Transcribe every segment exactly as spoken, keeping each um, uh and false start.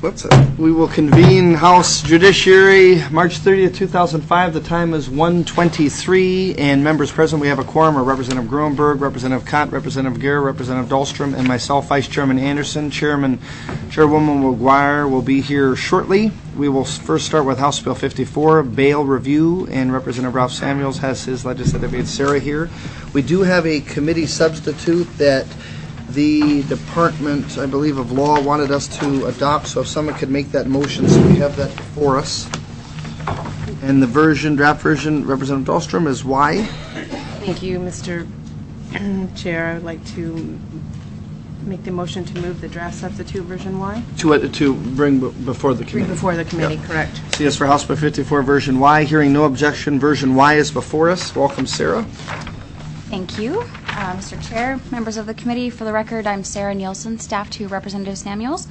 whoops, we will convene House Judiciary March thirtieth, two thousand five. The time is one twenty-three, and members present, we have a quorum are Representative Gruenberg, Representative Kott, Representative Guerra, Representative Dahlstrom, and myself, Vice Chairman Anderson. Chairman, Chairwoman McGuire will be here shortly. We will first start with House Bill fifty-four, bail review, and Representative Ralph Samuels has his legislative aide Sarah here. We do have a committee substitute that the Department, I believe, of Law wanted us to adopt, so if someone could make that motion, so we have that before us. And the version, draft version, Representative Dahlstrom, is Y. Thank you, Mister Chair. I would like to make the motion to move the draft substitute version Y. To, uh, to bring b- before the committee. Bring before the committee, Yep. correct. So yes, for House Bill fifty-four, version Y. Hearing no objection, version Y is before us. Welcome, Sarah. Thank you, uh, Mister Chair, members of the committee. For the record, I'm Sarah Nielsen, staff to Representative Samuels.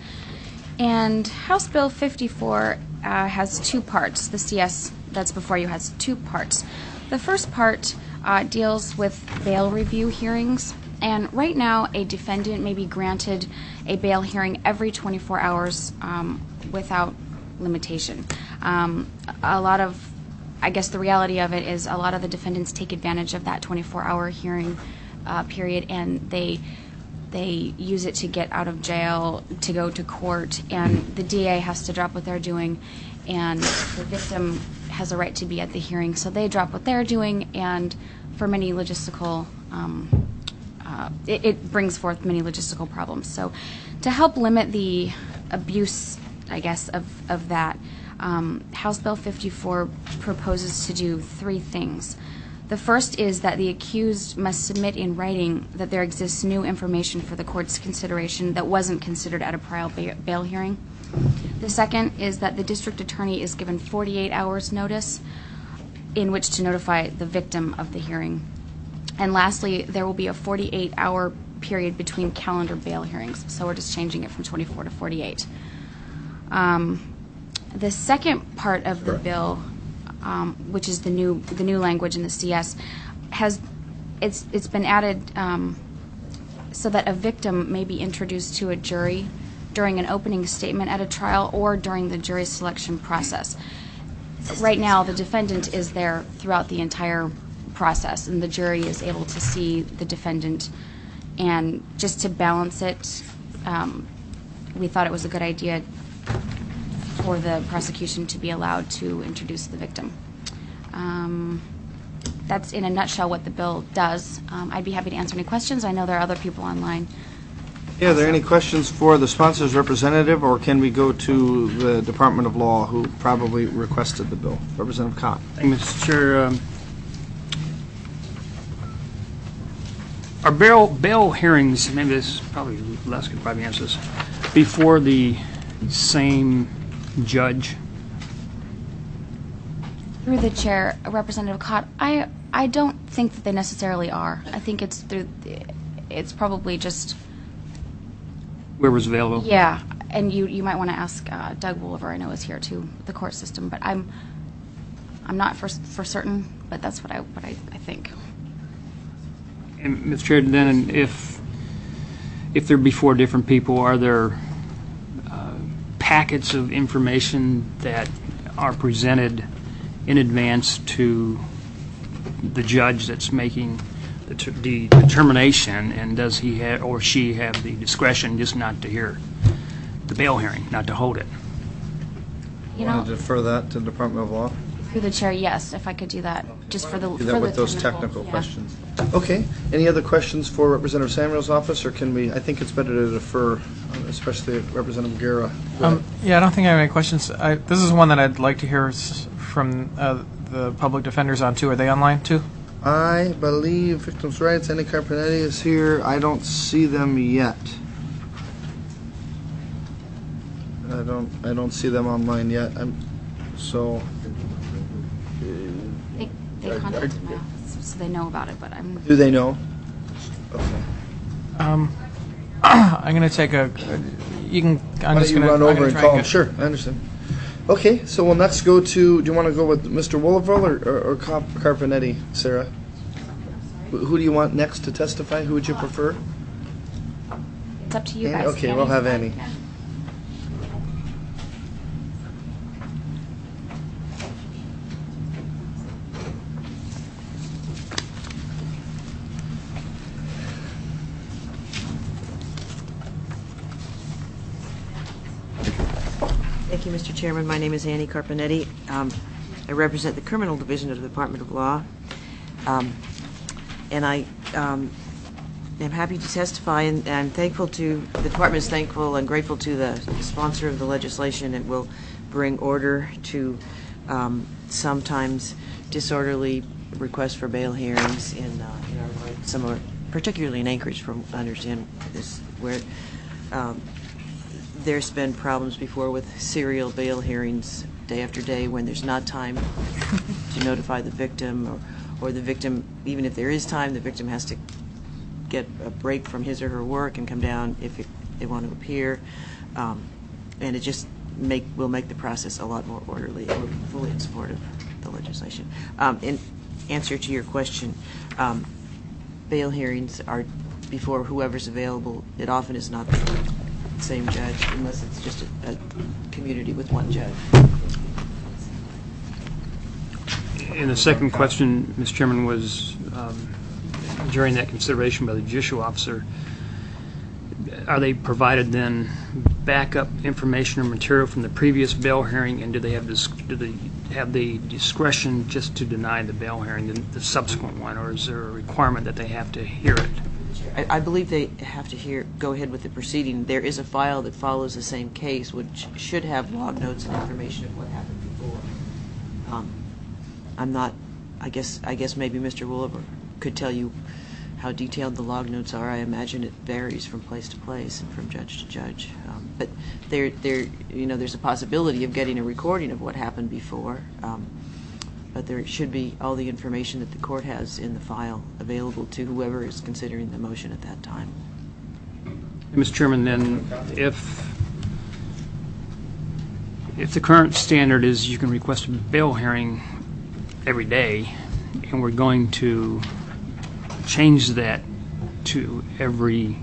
And House Bill fifty-four uh, has two parts. The C S that's before you has two parts. The first part uh, deals with bail review hearings. And right now, a defendant may be granted a bail hearing every twenty-four hours um, without limitation. Um, a lot of I guess the reality of it is a lot of the defendants take advantage of that twenty-four hour hearing uh, period, and they they use it to get out of jail, to go to court, and the D A has to drop what they're doing, and the victim has a right to be at the hearing, so they drop what they're doing, and for many logistical, um, uh, it, it brings forth many logistical problems. So to help limit the abuse, I guess, of, of that, Um, House Bill fifty-four proposes to do three things. The first is that the accused must submit in writing that there exists new information for the court's consideration that wasn't considered at a prior ba- bail hearing. The second is that the district attorney is given forty-eight hours notice in which to notify the victim of the hearing. And lastly, there will be a forty-eight hour period between calendar bail hearings. So we're just changing it from twenty-four to forty-eight. Um, The second part of the bill, um, which is the new the new language in the C S, has it's it's been added um, so that a victim may be introduced to a jury during an opening statement at a trial or during the jury selection process. Right now, the defendant is there throughout the entire process, and the jury is able to see the defendant. And just to balance it, um, we thought it was a good idea for the prosecution to be allowed to introduce the victim. Um, that's in a nutshell what the bill does. Um, I'd be happy to answer any questions. I know there are other people online. Yeah, are there any questions for the sponsor's representative, or can we go to the Department of Law, who probably requested the bill? Representative Kott. Thank you, Mister Chair. Um, Are bail, bail hearings, maybe this is probably Les could probably answer this, before the same judge? Through the chair, Representative Kott, I I don't think that they necessarily are. I think it's through. It's probably just Whoever's available. Yeah, and you you might want to ask uh, Doug Wolver. I know is here too, the court system, but I'm I'm not for for certain, but that's what I what I, I think. And Mister Chair, then if if they're before different people, are there packets of information that are presented in advance to the judge that's making the, ter- the determination, and does he ha- or she have the discretion just not to hear the bail hearing, not to hold it? You Want know, to defer that to the Department of Law? through the chair, yes, if I could do that, just for the Do for that the with those technical yeah. questions. Okay. Any other questions for Representative Samuel's office, or can we? I think it's better to defer, especially Representative Guerra. Um, yeah, I don't think I have any questions. I, this is one that I'd like to hear s- from uh, the public defenders on too. Are they online too? I believe Victims' Rights, Andy Carpenetti is here. I don't see them yet. I don't. I don't see them online yet. I'm so. They, they contacted my office, so they know about it, but I'm. Do they know? Okay. Um, I'm going to take a. You can. I'm Why just don't you going run to over and call them? Sure, I understand. Okay, so we'll next go to. Do you want to go with Mister Wolverville or, or, or Carp- Carpenetti, Sarah? Who, who do you want next to testify? Who would you prefer? It's up to you Annie? guys. Okay, we'll have Annie. Yeah. Thank you, Mister Chairman. My name is Annie Carpenetti. Um, I represent the Criminal Division of the Department of Law. Um, and I um, am happy to testify, and I'm thankful to, the Department is thankful and grateful to the sponsor of the legislation. It will bring order to um, sometimes disorderly requests for bail hearings in, uh, in our, some are, particularly in Anchorage, from what I understand, is where um, there's been problems before with serial bail hearings day after day when there's not time to notify the victim, or, or the victim, even if there is time, the victim has to get a break from his or her work and come down if it, they want to appear. Um, and it just make will make the process a lot more orderly. We're fully in support of the legislation. Um, in answer to your question, um, bail hearings are before whoever's available. It often is not the same judge, unless it's just a, a community with one judge. And the second question, Mister Chairman, was um, during that consideration by the judicial officer, are they provided then backup information or material from the previous bail hearing, and do they have this, do they have the discretion just to deny the bail hearing, the, the subsequent one, or is there a requirement that they have to hear it? I, I believe they have to hear, go ahead with the proceeding. There is a file that follows the same case, which should have log notes and information of what happened before. Um, I'm not. I guess. I guess maybe Mister Wooliver could tell you how detailed the log notes are. I imagine it varies from place to place and from judge to judge. Um, but there, there, you know, there's a possibility of getting a recording of what happened before. Um, but there should be all the information that the court has in the file available to whoever is considering the motion at that time. Mister Chairman, then, if if the current standard is you can request a bail hearing every day, and we're going to change that to every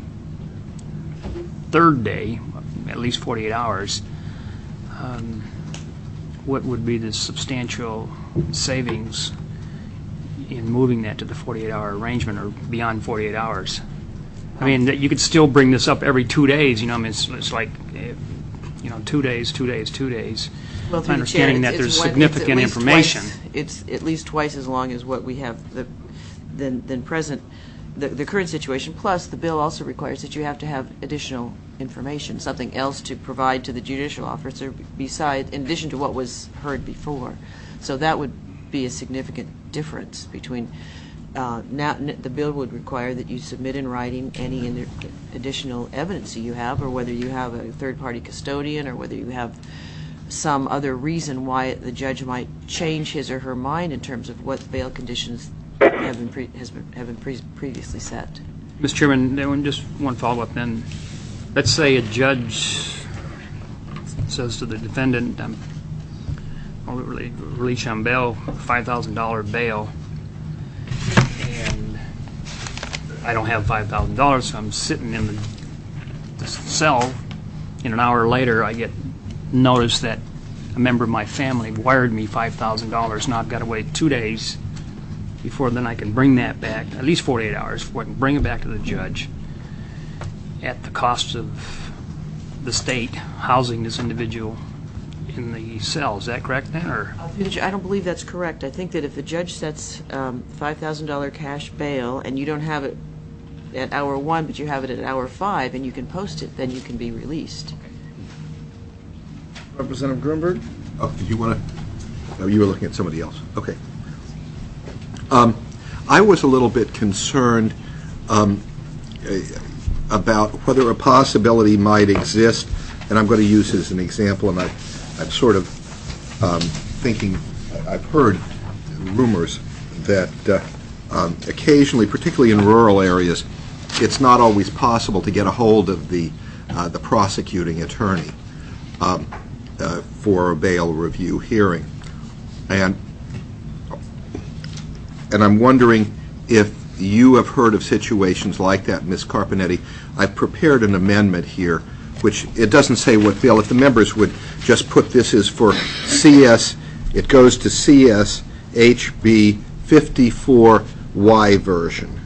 third day, at least forty-eight hours, um, what would be the substantial savings in moving that to the forty-eight hour arrangement, or beyond forty-eight hours? I mean, that you could still bring this up every two days. You know, I mean, it's, it's like, you know, two days, two days, two days. Well, through understanding the chair, that it's, there's it's one, significant it's at least information. Twice, it's at least twice as long as what we have the, than, than present. The, the current situation, plus the bill also requires that you have to have additional information, something else to provide to the judicial officer beside, in addition to what was heard before. So that would be a significant difference between uh, now. The bill would require that you submit in writing any in additional evidence you have, or whether you have a third-party custodian, or whether you have some other reason why the judge might change his or her mind in terms of what bail conditions have been, pre has been, have been pre previously set. Mister Chairman, then just one follow-up then. Let's say a judge says to the defendant, um, I'll release you on bail, five thousand dollar bail, and I don't have five thousand dollars, so I'm sitting in the, the cell, and an hour later I get notice that a member of my family wired me five thousand dollars. Now I've got to wait two days before then I can bring that back, at least forty-eight hours, before I can bring it back to the judge at the cost of the state housing this individual in the cell. Is that correct then? Or? I don't believe that's correct. I think that if the judge sets um, five thousand dollar cash bail and you don't have it at hour one, but you have it at hour five, and you can post it, then you can be released. Representative Gruenberg? Oh, did you want to? Oh, you were looking at somebody else. Okay. Um, I was a little bit concerned um, about whether a possibility might exist, and I'm going to use as an example, and I, I'm sort of um, thinking, I've heard rumors that uh, um, occasionally, particularly in rural areas, it's not always possible to get a hold of the, uh, the prosecuting attorney um, uh, for a bail review hearing. And And I'm wondering if you have heard of situations like that, Miz Carpenetti. I've prepared an amendment here, which it doesn't say what bill. If the members would just put this as for C S, it goes to C S H B fifty-four Y version.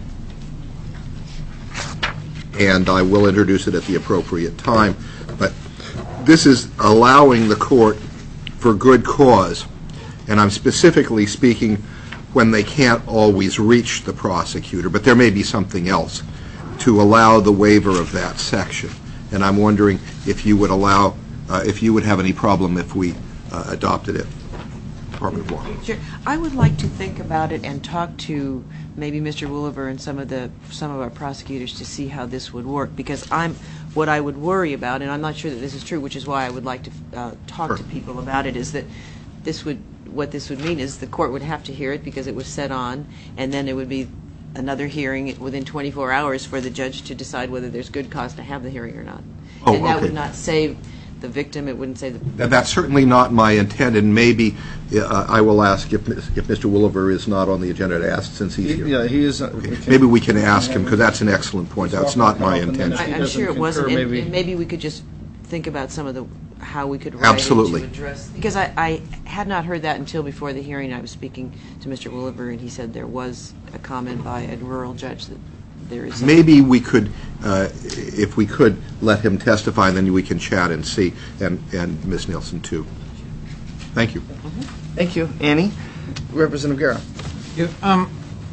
And I will introduce it at the appropriate time. But this is allowing the court for good cause, and I'm specifically speaking when they can't always reach the prosecutor, but there may be something else, to allow the waiver of that section. And I'm wondering if you would allow, uh, if you would have any problem if we uh, adopted it. Department of Law. Sure. I would like to think about it and talk to maybe Mister Wooliver and some of the some of our prosecutors to see how this would work, because I'm what I would worry about, and I'm not sure that this is true, which is why I would like to uh, talk Sure. to people about it, is that this would what this would mean is the court would have to hear it because it was set on, and then it would be another hearing within twenty-four hours for the judge to decide whether there's good cause to have the hearing or not. Oh, and that okay. would not save the victim. It wouldn't save the. And that's certainly not my intent, and maybe uh, I will ask if if Mister Wooliver is not on the agenda to ask since he's here. Yeah, he is. uh, Okay. we can- Maybe we can ask him, because that's an excellent point. That's not my He's welcome to come up intention. He I, I'm doesn't sure it wasn't, concur, and maybe- and maybe we could just think about some of the, how we could write Absolutely. it to address, because I, I had not heard that until before the hearing. I was speaking to Mister Wooliver, and he said there was a comment by a rural judge that there is. Maybe we could, uh, if we could, let him testify, and then we can chat and see, and, and Miz Nielsen, too. Thank you. Thank you. Annie? Representative Guerra. You- Um,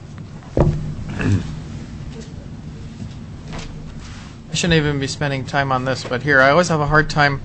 I shouldn't even be spending time on this, but here, I always have a hard time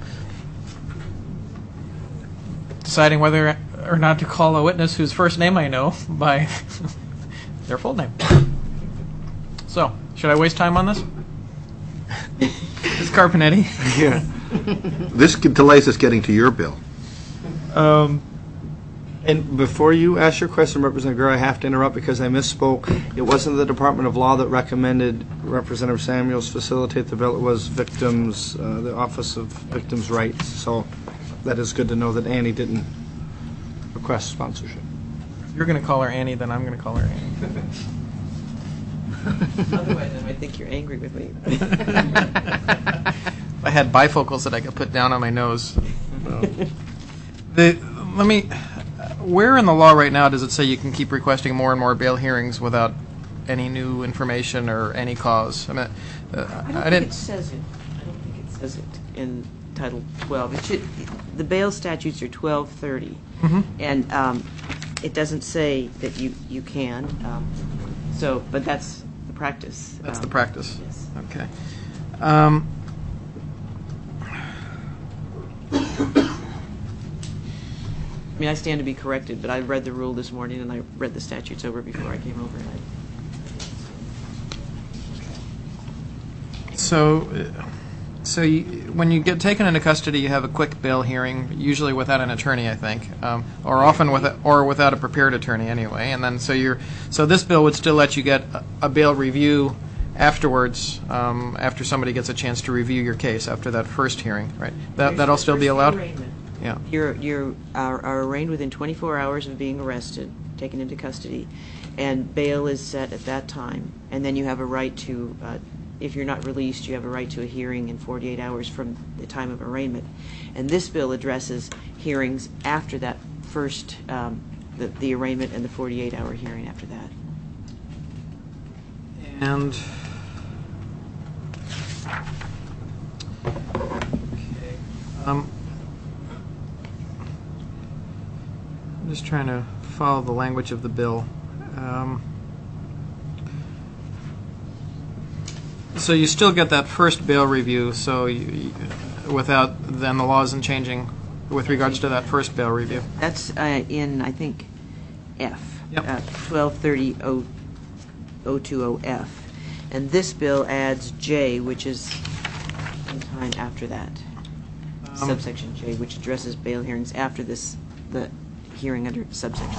deciding whether or not to call a witness whose first name I know by their full name. So, should I waste time on this? Miz Carpenetti? Yeah. This delays us getting to your bill. Um, and before you ask your question, Representative Guerra, I have to interrupt because I misspoke. It wasn't the Department of Law that recommended Representative Samuels facilitate the bill. It was victims, uh, the Office of Victims' Rights. So that is good to know that Annie didn't request sponsorship. If you're going to call her Annie, then I'm going to call her Annie. Otherwise, I might think you're angry with me. I had bifocals that I could put down on my nose. The, let me. Where in the law right now does it say you can keep requesting more and more bail hearings without any new information or any cause? I mean, uh, I don't I think didn't. it says it. I don't think it says it in Title twelve. It should. The bail statutes are twelve thirty, Mhm. and um, it doesn't say that you you can. Um, so, but that's the practice. That's Um, the practice. Yes. Okay. Um, I mean, I stand to be corrected, but I read the rule this morning and I read the statutes over before I came over. And I, So, uh, so you, when you get taken into custody, you have a quick bail hearing, usually without an attorney, I think, um, or often with a, or without a prepared attorney anyway. And then so you're so this bill would still let you get a, a bail review afterwards, um, after somebody gets a chance to review your case after that first hearing, right? That that'll still be allowed. Arraignment. Yeah. You're, you're are, are arraigned within twenty-four hours of being arrested, taken into custody, and bail is set at that time. And then you have a right to, uh, if you're not released, you have a right to a hearing in forty-eight hours from the time of arraignment. And this bill addresses hearings after that first, um, the, the arraignment and the forty-eight hour hearing after that. And um, I'm just trying to follow the language of the bill. Um, so you still get that first bail review. So you, you, without then the law isn't changing with regards to that first bail review. That's uh, in, I think, F. Yep. Uh, twelve thirty oh two oh F. And this bill adds J, which is sometime after that. Um, Subsection J, which addresses bail hearings after this, the hearing under subsection.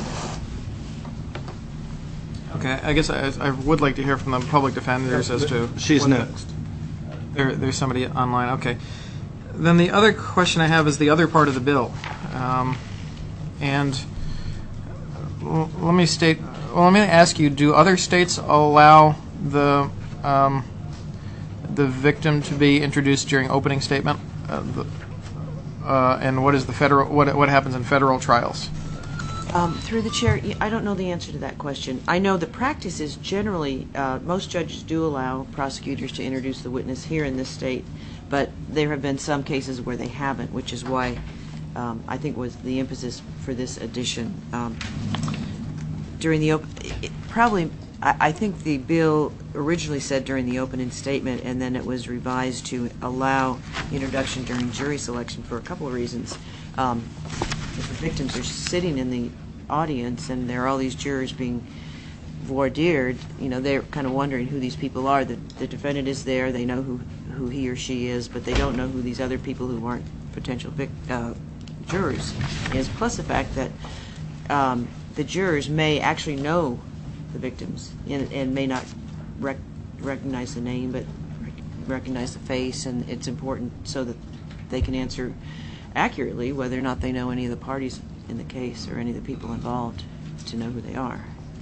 Okay, I guess I, I would like to hear from the public defenders as to. She's what the- next. There, there's somebody online. Okay. Then the other question I have is the other part of the bill, um, and l- let me state. Well, let me ask you: do other states allow the um, the victim to be introduced during opening statement? Uh, the, uh, and what is the federal? What what happens in federal trials? Um, through the chair, y- I don't know the answer to that question. I know the practice is generally, uh, most judges do allow prosecutors to introduce the witness here in this state, but there have been some cases where they haven't, which is why um, I think was the emphasis for this addition. Um, during the op- it, probably, I, I think the bill originally said during the opening statement, and then it was revised to allow introduction during jury selection for a couple of reasons. Um, if the victims are sitting in the audience and there are all these jurors being voir dired, you know, they're kind of wondering who these people are. The, the defendant is there, they know who, who he or she is, but they don't know who these other people who aren't potential vic, uh, jurors is, plus the fact that um, the jurors may actually know the victims and, and may not rec- recognize the name, but rec- recognize the face, and it's important so that they can answer accurately whether or not they know any of the parties in the case or any of the people involved to know who they are.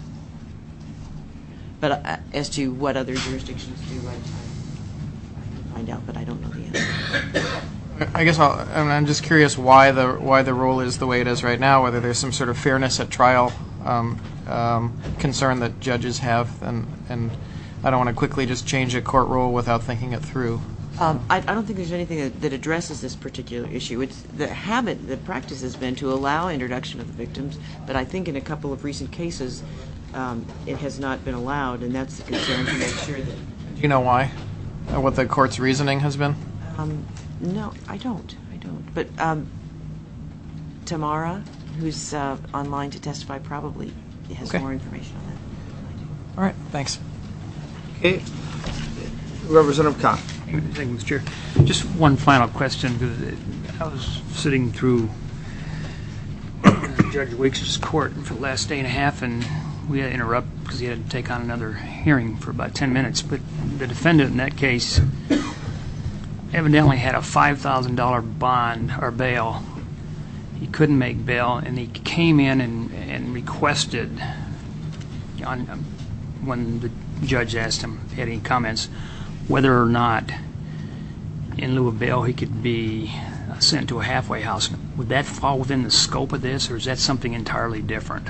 But uh, as to what other jurisdictions do, I, I can find out, but I don't know the answer. I guess I'll, I mean, I'm just curious why the why the rule is the way it is right now. Whether there's some sort of fairness at trial um, um, concern that judges have, and and I don't want to quickly just change a court rule without thinking it through. Um, I, I don't think there's anything that, that addresses this particular issue. It's the habit, the practice has been to allow introduction of the victims, but I think in a couple of recent cases, um, it has not been allowed, and that's the concern, to make sure that. Do you know why? Uh, what the court's reasoning has been? Um, no, I don't. I don't. But um, Tamara, who's uh, online to testify, probably has Okay. more information on that. All right, thanks. Okay. Representative Kahn. Thank you, Mister Chair. Just one final question, because I was sitting through uh, Judge Weeks' court for the last day and a half, and we had to interrupt because he had to take on another hearing for about ten minutes. But the defendant in that case evidently had a five thousand dollars bond or bail. He couldn't make bail, and he came in and, and requested, on, um, when the judge asked him if he had any comments, whether or not, in lieu of bail, he could be sent to a halfway house. Would that fall within the scope of this, or is that something entirely different?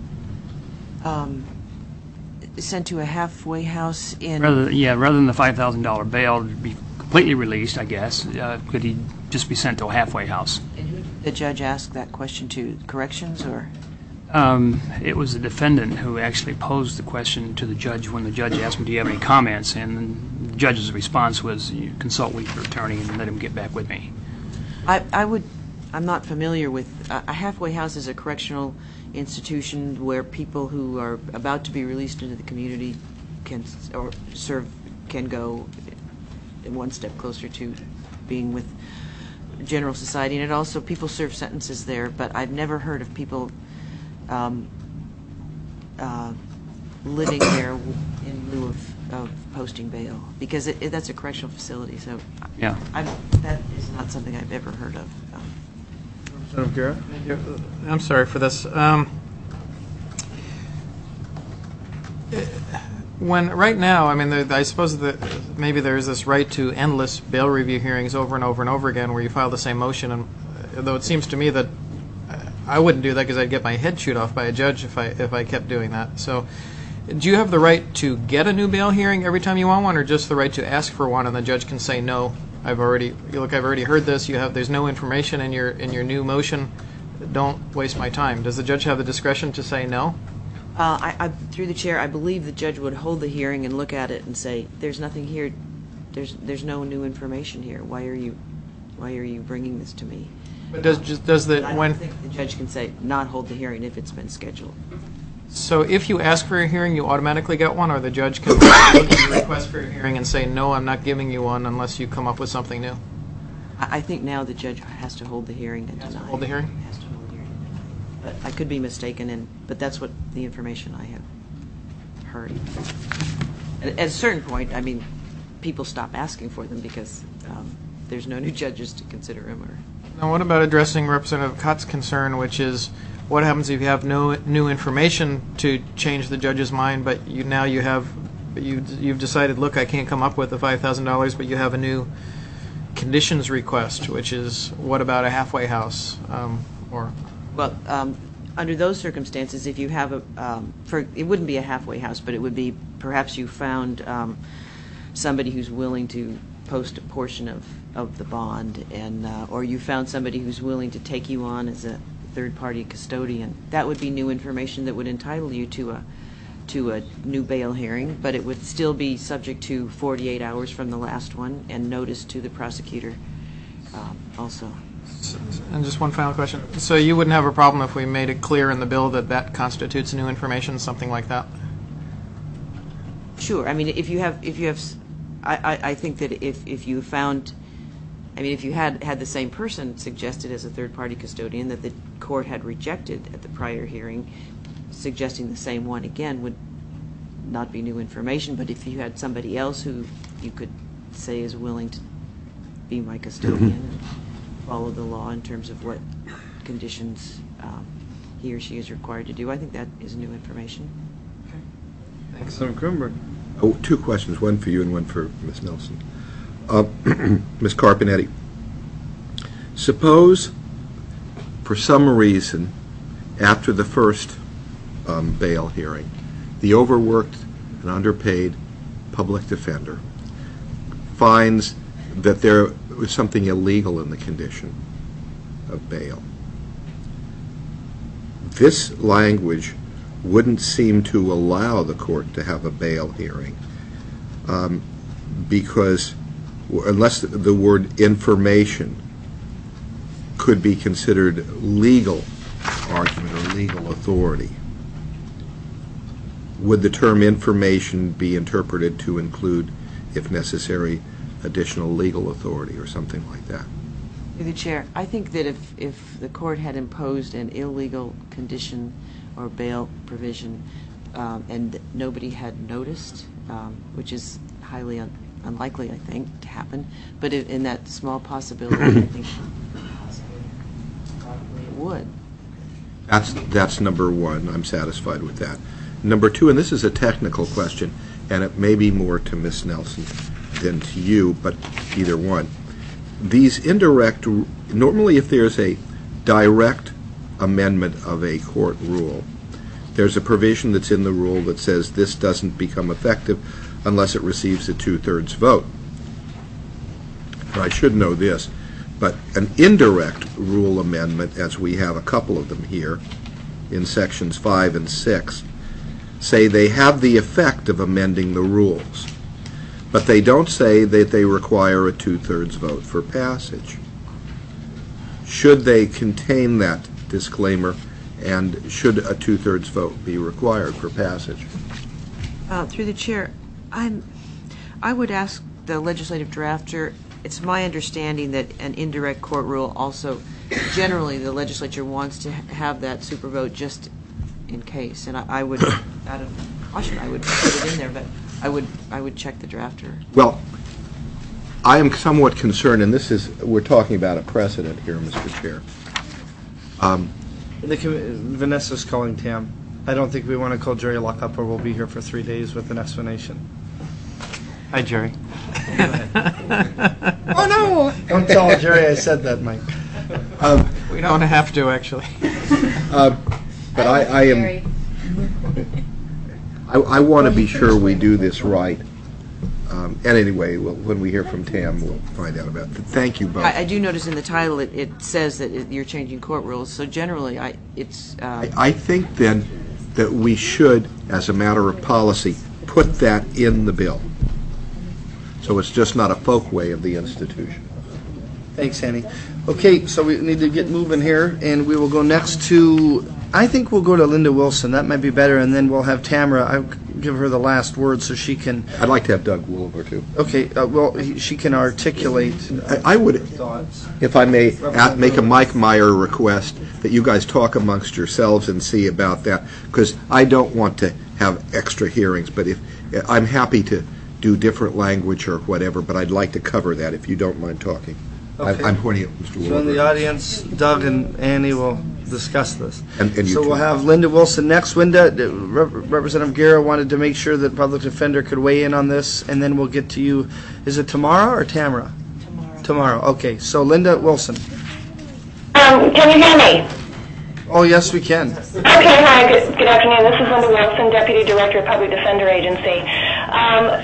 Um, sent to a halfway house in. Rather, yeah, rather than the five thousand dollars bail to be completely released, I guess, uh, could he just be sent to a halfway house? And who did the judge asked that question to? Corrections or? Um, it was the defendant who actually posed the question to the judge when the judge asked him, do you have any comments? And the judge's response was, you consult with your attorney and let him get back with me. I, I would. I'm not familiar with uh, a halfway house is a correctional institution where people who are about to be released into the community can or serve can go one step closer to being with general society, and it also people serve sentences there. But I've never heard of people um, uh, living there in lieu of, of posting bail, because it, it, that's a correctional facility. So Yeah. I'm, that is not something I've ever heard of. Um, Representative Guerra. I'm sorry for this. Um, when right now, I mean, there, I suppose that maybe there is this right to endless bail review hearings over and over and over again, where you file the same motion. And uh, though it seems to me that I wouldn't do that because I'd get my head chewed off by a judge if I if I kept doing that. So, do you have the right to get a new bail hearing every time you want one, or just the right to ask for one and the judge can say no? I've already look. I've already heard this. You have. There's no information in your in your new motion. Don't waste my time. Does the judge have the discretion to say no? Uh, I, I, through the chair, I believe the judge would hold the hearing and look at it and say, "There's nothing here. There's there's no new information here. Why are you, why are you bringing this to me?" But does just does the But I don't when think the judge can say not hold the hearing if it's been scheduled. so if you ask for a hearing, you automatically get one, or the judge can look at your request for a hearing and say no, I'm not giving you one unless you come up with something new. I, I think now the judge has to hold the hearing and Has to deny. hold the hearing? Has to hold the hearing and deny. But I could be mistaken, and but that's what the information I have heard. At, at a certain point, I mean, people stop asking for them because um, there's no new judges to consider them. Or Now, what about addressing Representative Cott's concern, which is what happens if you have no new information to change the judge's mind, but you now you have you you've decided, look, I can't come up with the five thousand dollars, but you have a new conditions request, which is what about a halfway house, um, or well, um, under those circumstances, if you have a, um, for it wouldn't be a halfway house, but it would be perhaps you found um, somebody who's willing to post a portion of, of the bond, and uh, or you found somebody who's willing to take you on as a third-party custodian, that would be new information that would entitle you to a to a new bail hearing, but it would still be subject to forty-eight hours from the last one and notice to the prosecutor um, also. And just one final question. So you wouldn't have a problem if we made it clear in the bill that that constitutes new information, something like that? Sure. I mean, if you have, if you have, s- I, I, I think that if, if you found, I mean, if you had had the same person suggested as a third-party custodian that the court had rejected at the prior hearing, suggesting the same one again would not be new information. But if you had somebody else who you could say is willing to be my custodian and follow the law in terms of what conditions um, he or she is required to do, I think that is new information. Senator Grunberg. Oh, two questions, one for you and one for Miz Nelson. Uh, Miz Carpenetti, suppose for some reason after the first um, bail hearing, the overworked and underpaid public defender finds that there was something illegal in the condition of bail. This language wouldn't seem to allow the court to have a bail hearing um, because unless the, the word information could be considered legal argument or legal authority, would the term information be interpreted to include, if necessary, additional legal authority or something like that? Through the chair, I think that if, if the court had imposed an illegal condition or bail provision um, and nobody had noticed, um, which is highly un- unlikely, I think, to happen, but in, in that small possibility, I think probably it would. That's, that's number one. I'm satisfied with that. Number two, and this is a technical question, and it may be more to Miz Nelson than to you, but either one. These indirect, normally if there's a direct amendment of a court rule, there's a provision that's in the rule that says this doesn't become effective unless it receives a two-thirds vote. And I should know this, but an indirect rule amendment, as we have a couple of them here in sections five and six, say they have the effect of amending the rules, but they don't say that they require a two-thirds vote for passage. Should they contain that disclaimer, and should a two-thirds vote be required for passage? Uh, through the chair, I'm, I would ask the legislative drafter, it's my understanding that an indirect court rule also, generally the legislature wants to ha- have that super vote just in case, and I, I would, out of caution, I would put it in there, but I would, I would check the drafter. Well, I am somewhat concerned, and this is, we're talking about a precedent here, Mister Chair. Um, The commi- Vanessa's calling Tam. I don't think we want to call Jerry lockup, or we'll be here for three days with an explanation. Hi, Jerry. Oh, no! Don't tell Jerry I said that, Mike. um, We don't have to, actually. uh, But I, I am, I, I want to be sure we do this right. Um, And anyway, we'll- when we hear from Tam, we'll find out about it. Thank you both. I, I do notice in the title it, it says that it, you're changing court rules, so generally I, it's, uh, I I think then that we should, as a matter of policy, put that in the bill. So it's just not a folkway of the institution. Thanks, Annie. Okay, so we need to get moving here, and we will go next to, I think we'll go to Linda Wilson. That might be better, and then we'll have Tamara. I'll give her the last word so she can, I'd like to have Doug Woolver, too. okay, uh, well, he- she can articulate I I would, thoughts. if I may, at- make a Mike Meyer request that you guys talk amongst yourselves and see about that, because I don't want to have extra hearings, but if, I'm happy to do different language or whatever, but I'd like to cover that, if you don't mind talking. I- Okay. I'm pointing at Mister So in the Woolver. audience, Doug and Annie will discuss this. And- and you So we'll too. have Linda Wilson next. Linda, uh, Rep- Representative Guerra wanted to make sure that public defender could weigh in on this, and then we'll get to you. Is it tomorrow or Tamara? Tomorrow. Tomorrow, okay. So Linda Wilson. Um, can you hear me? Oh, yes, we can. Okay, hi, good, good afternoon. This is Linda Wilson, Deputy Director of Public Defender Agency. Um,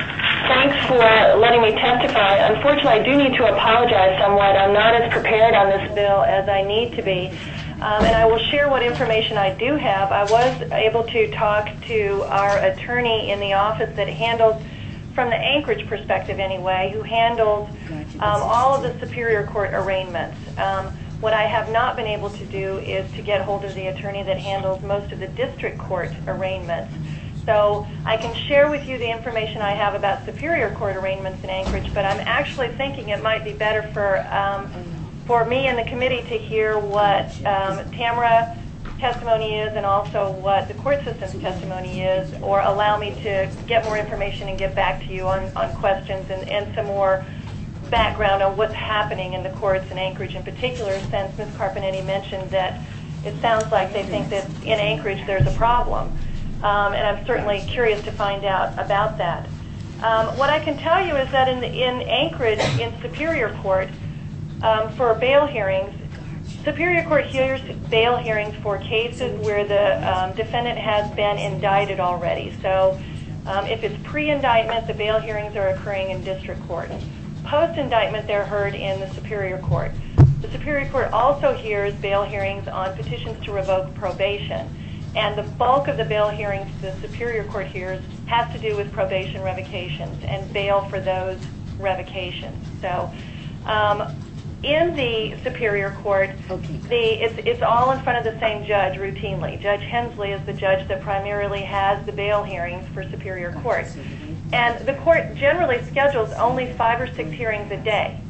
thanks for letting me testify. Unfortunately, I do need to apologize somewhat. I'm not as prepared on this bill as I need to be. Um, and I will share what information I do have. I was able to talk to our attorney in the office that handles, from the Anchorage perspective anyway, who handles um, all of the Superior Court arraignments. Um, what I have not been able to do is to get hold of the attorney that handles most of the district court arraignments. So I can share with you the information I have about Superior Court arraignments in Anchorage, but I'm actually thinking it might be better for um, for me and the committee to hear what um, Tamara testimony is and also what the court system's testimony is, or allow me to get more information and get back to you on, on questions and, and some more background on what's happening in the courts in Anchorage in particular, since Miz Carpenetti mentioned that it sounds like they think that in Anchorage there's a problem. Um, and I'm certainly curious to find out about that. Um, what I can tell you is that in, the, in Anchorage, in Superior Court, um, for bail hearings, Superior Court hears bail hearings for cases where the um, defendant has been indicted already. So um, if it's pre-indictment, the bail hearings are occurring in district court. Post-indictment, they're heard in the Superior Court. The Superior Court also hears bail hearings on petitions to revoke probation. And the bulk of the bail hearings the Superior Court hears has to do with probation revocations and bail for those revocations. So um, in the Superior Court, the, it's, it's all in front of the same judge routinely. Judge Hensley is the judge that primarily has the bail hearings for Superior Court. And the court generally schedules only five or six hearings a day.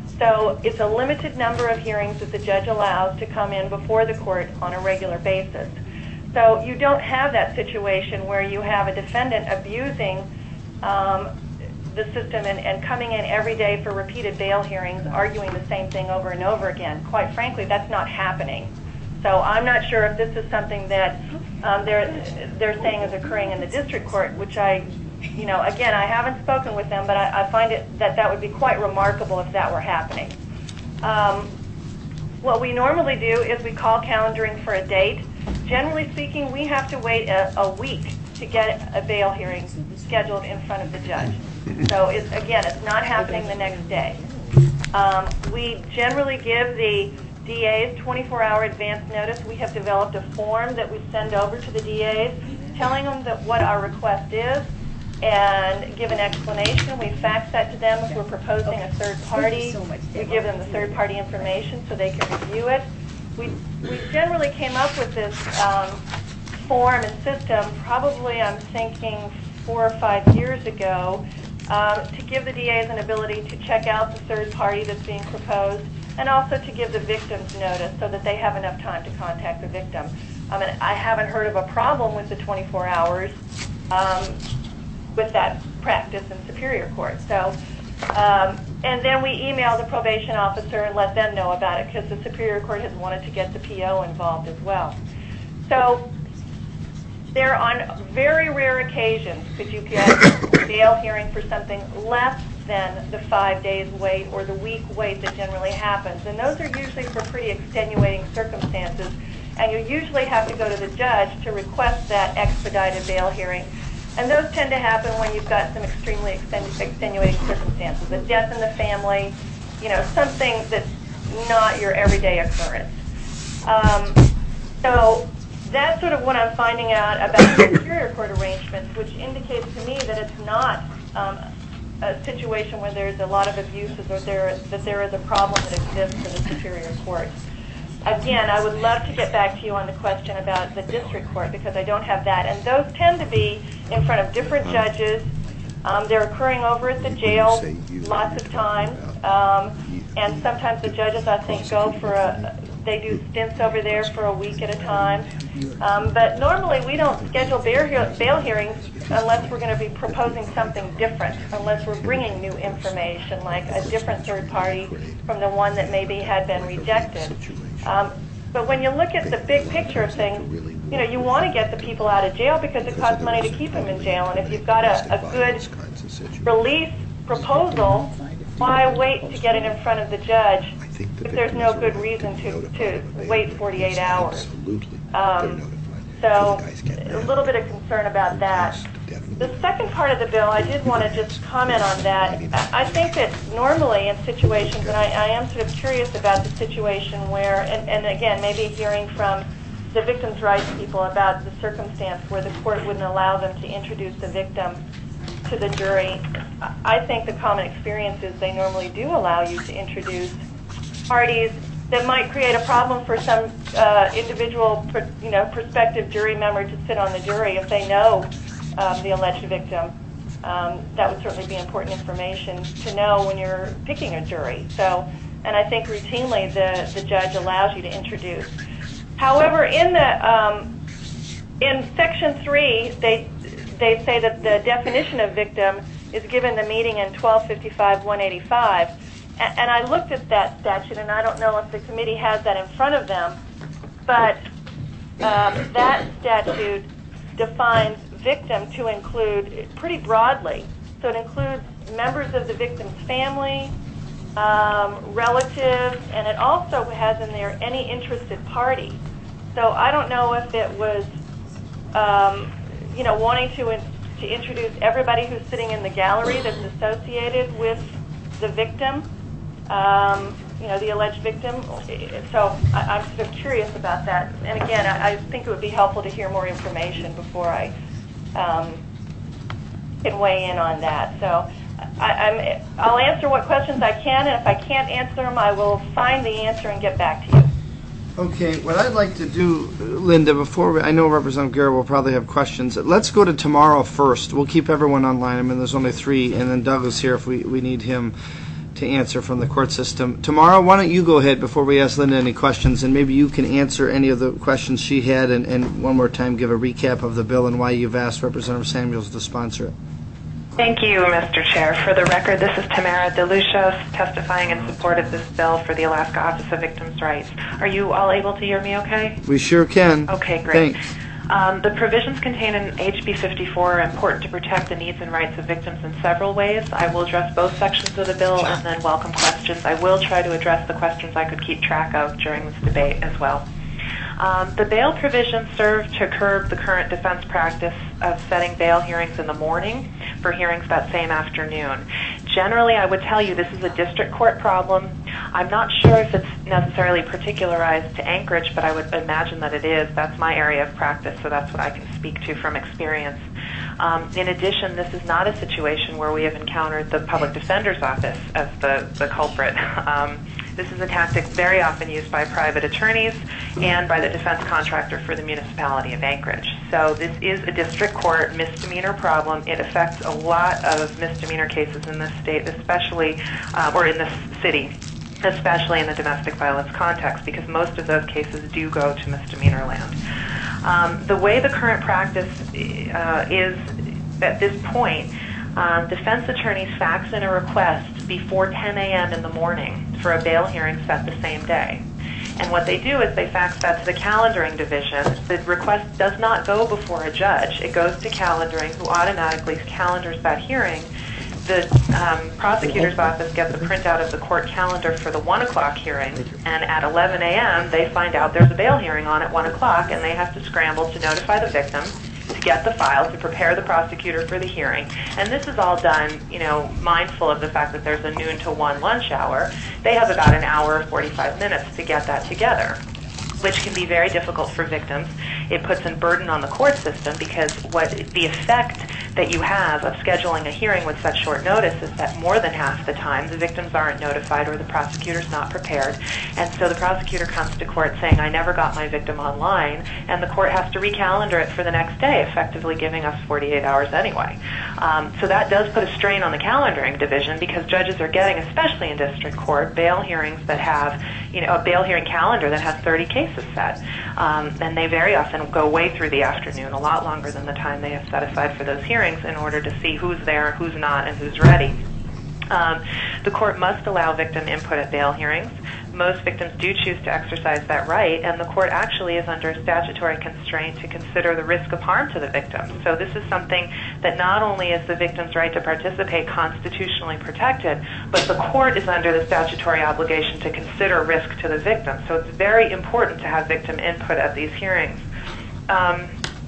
So it's a limited number of hearings that the judge allows to come in before the court on a regular basis. So you don't have that situation where you have a defendant abusing um, the system and, and coming in every day for repeated bail hearings, arguing the same thing over and over again. Quite frankly, that's not happening. So I'm not sure if this is something that um, they're, they're saying is occurring in the district court, which I, you know, again, I haven't spoken with them, but I, I find it that that would be quite remarkable if that were happening. Um, what we normally do is we call calendaring for a date. Generally speaking, we have to wait a, a week to get a bail hearing scheduled in front of the judge. So it's, again, it's not happening the next day. Um, we generally give the D As twenty-four hour advance notice. We have developed a form that we send over to the D As telling them that what our request is and give an explanation. We fax that to them if we're proposing a third party. We give them the third party information so they can review it. We, we generally came up with this um, form and system probably, I'm thinking, four or five years ago um, to give the D As an ability to check out the third party that's being proposed and also to give the victims notice so that they have enough time to contact the victim. I mean, I haven't heard of a problem with the twenty-four hours um, with that practice in Superior Court. So. Um, and then we email the probation officer and let them know about it because the Superior Court has wanted to get the P O involved as well. So there on very rare occasions could you get a bail hearing for something less than the five days wait or the week wait that generally happens. And those are usually for pretty extenuating circumstances. And you usually have to go to the judge to request that expedited bail hearing. And those tend to happen when you've got some extremely extenuating circumstances, a death in the family, you know, something that's not your everyday occurrence. Um, so that's sort of what I'm finding out about the Superior Court arrangements, which indicates to me that it's not um, a situation where there's a lot of abuses or there, that there is a problem that exists for the Superior Court. Again, I would love to get back to you on the question about the district court because I don't have that. And those tend to be in front of different judges. Um, they're occurring over at the jail lots of times. Um, and sometimes the judges, I think, go for a, they do stints over there for a week at a time. Um, but normally we don't schedule bail, bail hearings unless we're going to be proposing something different, unless we're bringing new information, like a different third party from the one that maybe had been rejected. Um, but when you look at the big picture of things, you know, you want to get the people out of jail because it costs money to keep them in jail. And if you've got a, a good release proposal, why wait to get it in front of the judge if there's no good reason to, to wait forty-eight hours? Um, So a little bit of concern about that. The second part of the bill, I did want to just comment on that. I think that normally in situations, and I, I am sort of curious about the situation where, and, and again, maybe hearing from the victims' rights people about the circumstance where the court wouldn't allow them to introduce the victim to the jury. I think the common experience is they normally do allow you to introduce parties that might create a problem for some uh, individual, you know, prospective jury member to sit on the jury if they know um, the alleged victim. Um, that would certainly be important information to know when you're picking a jury. So, and I think routinely the, the judge allows you to introduce. However, in the um, in Section three, they they say that the definition of victim is given the meaning in twelve fifty-five one eighty-five. And I looked at that statute, and I don't know if the committee has that in front of them, but um, that statute defines victim to include pretty broadly. So it includes members of the victim's family, um, relatives, and it also has in there any interested party. So I don't know if it was, um, you know, wanting to in, to introduce everybody who's sitting in the gallery that's associated with the victim. Um, you know, the alleged victim. So I, I'm sort of curious about that. And again, I, I think it would be helpful to hear more information before I um, can weigh in on that. So I, I'm, I'll answer what questions I can, and if I can't answer them, I will find the answer and get back to you. Okay, what I'd like to do, Linda, before we, I know Representative Guerra will probably have questions. Let's go to tomorrow first. We'll keep everyone online. I mean, there's only three, and then Doug is here if we, we need him to answer from the court system. Tomorrow, why don't you go ahead before we ask Linda any questions, and maybe you can answer any of the questions she had, and, and one more time give a recap of the bill and why you've asked Representative Samuels to sponsor it. Thank you, Mister Chair. For the record, this is Tamara DeLucia testifying in support of this bill for the Alaska Office of Victims' Rights. Are you all able to hear me okay? We sure can. Okay, great. Thanks. Um, the provisions contained in H B fifty-four are important to protect the needs and rights of victims in several ways. I will address both sections of the bill and then welcome questions. I will try to address the questions I could keep track of during this debate as well. Um, the bail provisions serve to curb the current defense practice of setting bail hearings in the morning for hearings that same afternoon. Generally, I would tell you this is a district court problem. I'm not sure if it's necessarily particularized to Anchorage, but I would imagine that it is. That's my area of practice, so that's what I can speak to from experience. Um, in addition, this is not a situation where we have encountered the public defender's office as the, the culprit. Um, This is a tactic very often used by private attorneys and by the defense contractor for the municipality of Anchorage. So this is a district court misdemeanor problem. It affects a lot of misdemeanor cases in this state, especially, uh, or in this city, especially in the domestic violence context, because most of those cases do go to misdemeanor land. Um, the way the current practice uh, is at this point, Um, defense attorneys fax in a request before ten a.m. in the morning for a bail hearing set the same day. And what they do is they fax that to the calendaring division. The request does not go before a judge. It goes to calendaring, who automatically calendars that hearing. The um, prosecutor's office gets a printout of the court calendar for the one o'clock hearing, and at eleven a.m. they find out there's a bail hearing on at one o'clock, and they have to scramble to notify the victim, to get the file, to prepare the prosecutor for the hearing. And this is all done, you know, mindful of the fact that there's a noon to one lunch hour. They have about an hour, forty-five minutes to get that together, which can be very difficult for victims. It puts a burden on the court system because what the effect that you have of scheduling a hearing with such short notice is that more than half the time the victims aren't notified or the prosecutor's not prepared. And so the prosecutor comes to court saying, I never got my victim online, and the court has to recalendar it for the next day, effectively giving us forty-eight hours anyway. Um, so that does put a strain on the calendaring division because judges are getting, especially in district court, bail hearings that have, you know, a bail hearing calendar that has thirty cases set. Um, and they very often go way through the afternoon, a lot longer than the time they have set aside for those hearings, in order to see who's there, who's not, and who's ready. Um, the court must allow victim input at bail hearings. Most victims do choose to exercise that right, and the court actually is under a statutory constraint to consider the risk of harm to the victim. So this is something that not only is the victim's right to participate constitutionally protected, but the court is under the statutory obligation to consider risk to the victim. So it's very important to have victim input at these hearings. Um,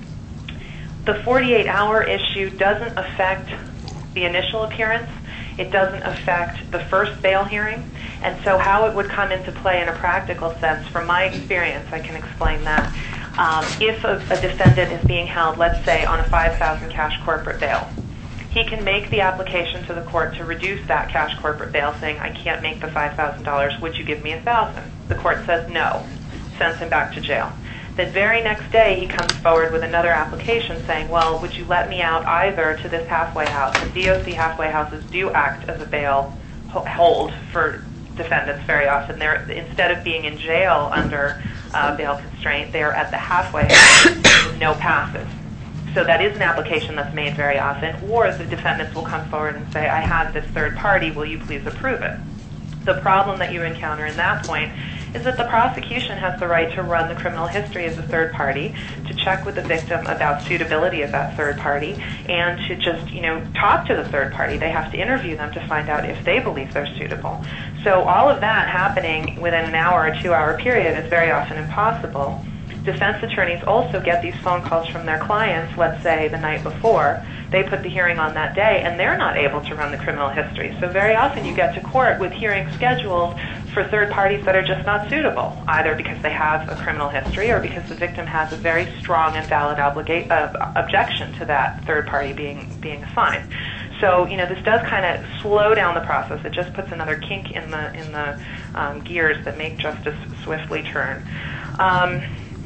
the forty-eight hour issue doesn't affect the initial appearance. It doesn't affect the first bail hearing. And so how it would come into play in a practical sense, from my experience, I can explain that. Um, if a, a defendant is being held, let's say, on a five thousand dollars cash corporate bail, he can make the application to the court to reduce that cash corporate bail, saying, I can't make the five thousand dollars, would you give me one thousand dollars? The court says no, sends him back to jail. The very next day, he comes forward with another application saying, well, would you let me out either to this halfway house? And D O C halfway houses do act as a bail hold for defendants very often. They're, instead of being in jail under uh, bail constraint, they are at the halfway house with no passes. So that is an application that's made very often, or the defendants will come forward and say, I have this third party, will you please approve it? The problem that you encounter in that point is that the prosecution has the right to run the criminal history as a third party, to check with the victim about suitability of that third party, and to just, you know, talk to the third party. They have to interview them to find out if they believe they're suitable. So all of that happening within an hour or two-hour period is very often impossible. Defense attorneys also get these phone calls from their clients, let's say the night before. They put the hearing on that day, and they're not able to run the criminal history. So very often you get to court with hearings scheduled for third parties that are just not suitable, either because they have a criminal history or because the victim has a very strong and valid obliga- uh, objection to that third party being being assigned. So, you know, this does kind of slow down the process. It just puts another kink in the in the um, gears that make justice swiftly turn. Um,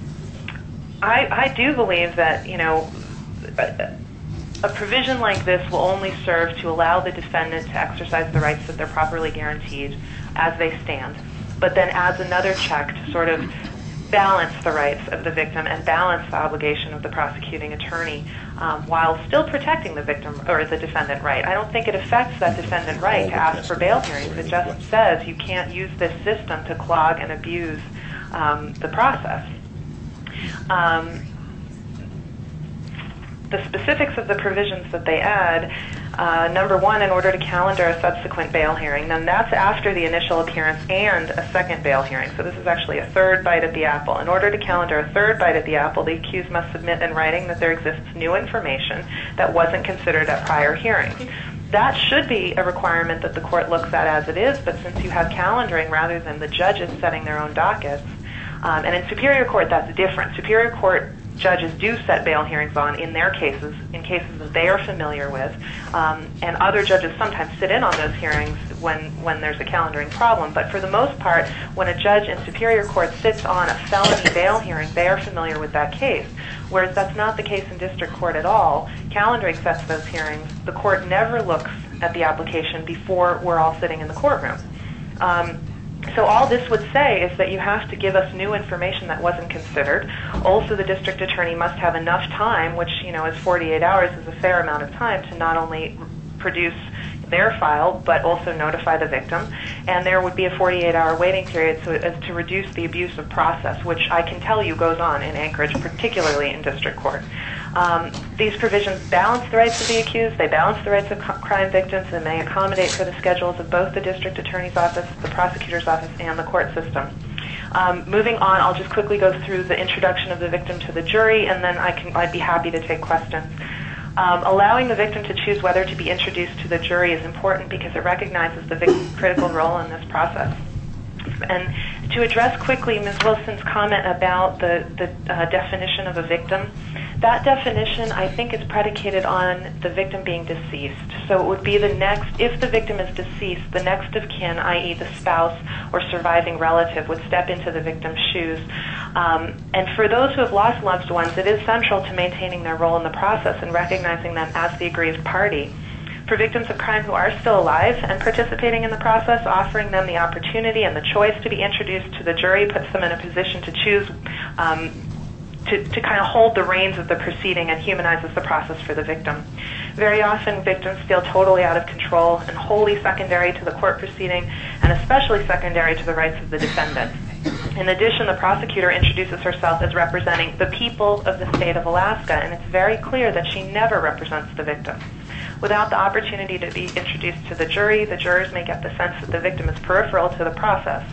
I, I do believe that, you know, a, a provision like this will only serve to allow the defendant to exercise the rights that they're properly guaranteed as they stand, but then adds another check to sort of balance the rights of the victim and balance the obligation of the prosecuting attorney um, while still protecting the victim or the defendant right. I don't think it affects that defendant right to ask for bail hearings. It just says you can't use this system to clog and abuse um, the process. Um, the specifics of the provisions that they add, uh, number one, in order to calendar a subsequent bail hearing, then that's after the initial appearance and a second bail hearing. So this is actually a third bite at the apple. In order to calendar a third bite at the apple, the accused must submit in writing that there exists new information that wasn't considered at prior hearings. That should be a requirement that the court looks at as it is, but since you have calendaring rather than the judges setting their own dockets, Um, and in Superior Court, that's different. Superior Court judges do set bail hearings on in their cases, in cases that they are familiar with, um, and other judges sometimes sit in on those hearings when, when there's a calendaring problem. But for the most part, when a judge in Superior Court sits on a felony bail hearing, they are familiar with that case, whereas that's not the case in District Court at all. Calendaring sets those hearings. The court never looks at the application before we're all sitting in the courtroom. Um, So all this would say is that you have to give us new information that wasn't considered. Also, the district attorney must have enough time, which, you know, is forty-eight hours, is a fair amount of time, to not only produce their file, but also notify the victim. And there would be a forty-eight hour waiting period so as to reduce the abuse of process, which I can tell you goes on in Anchorage, particularly in district court. Um, these provisions balance the rights of the accused, they balance the rights of co- crime victims, and they accommodate for the schedules of both the district attorney's office, the prosecutor's office, and the court system. Um, moving on, I'll just quickly go through the introduction of the victim to the jury, and then I can, I'd be happy to take questions. Um, allowing the victim to choose whether to be introduced to the jury is important because it recognizes the victim's critical role in this process. And to address quickly Miz Wilson's comment about the, the uh, definition of a victim, that definition, I think, is predicated on the victim being deceased. So it would be the next, if the victim is deceased, the next of kin, that is the spouse or surviving relative, would step into the victim's shoes. Um, and for those who have lost loved ones, it is central to maintaining their role in the process and recognizing them as the aggrieved party. For victims of crime who are still alive and participating in the process, offering them the opportunity and the choice to be introduced to the jury puts them in a position to choose um, to, to kind of hold the reins of the proceeding and humanizes the process for the victim. Very often, victims feel totally out of control and wholly secondary to the court proceeding, and especially secondary to the rights of the defendant. In addition, the prosecutor introduces herself as representing the people of the state of Alaska, and it's very clear that she never represents the victim. Without the opportunity to be introduced to the jury, the jurors may get the sense that the victim is peripheral to the process.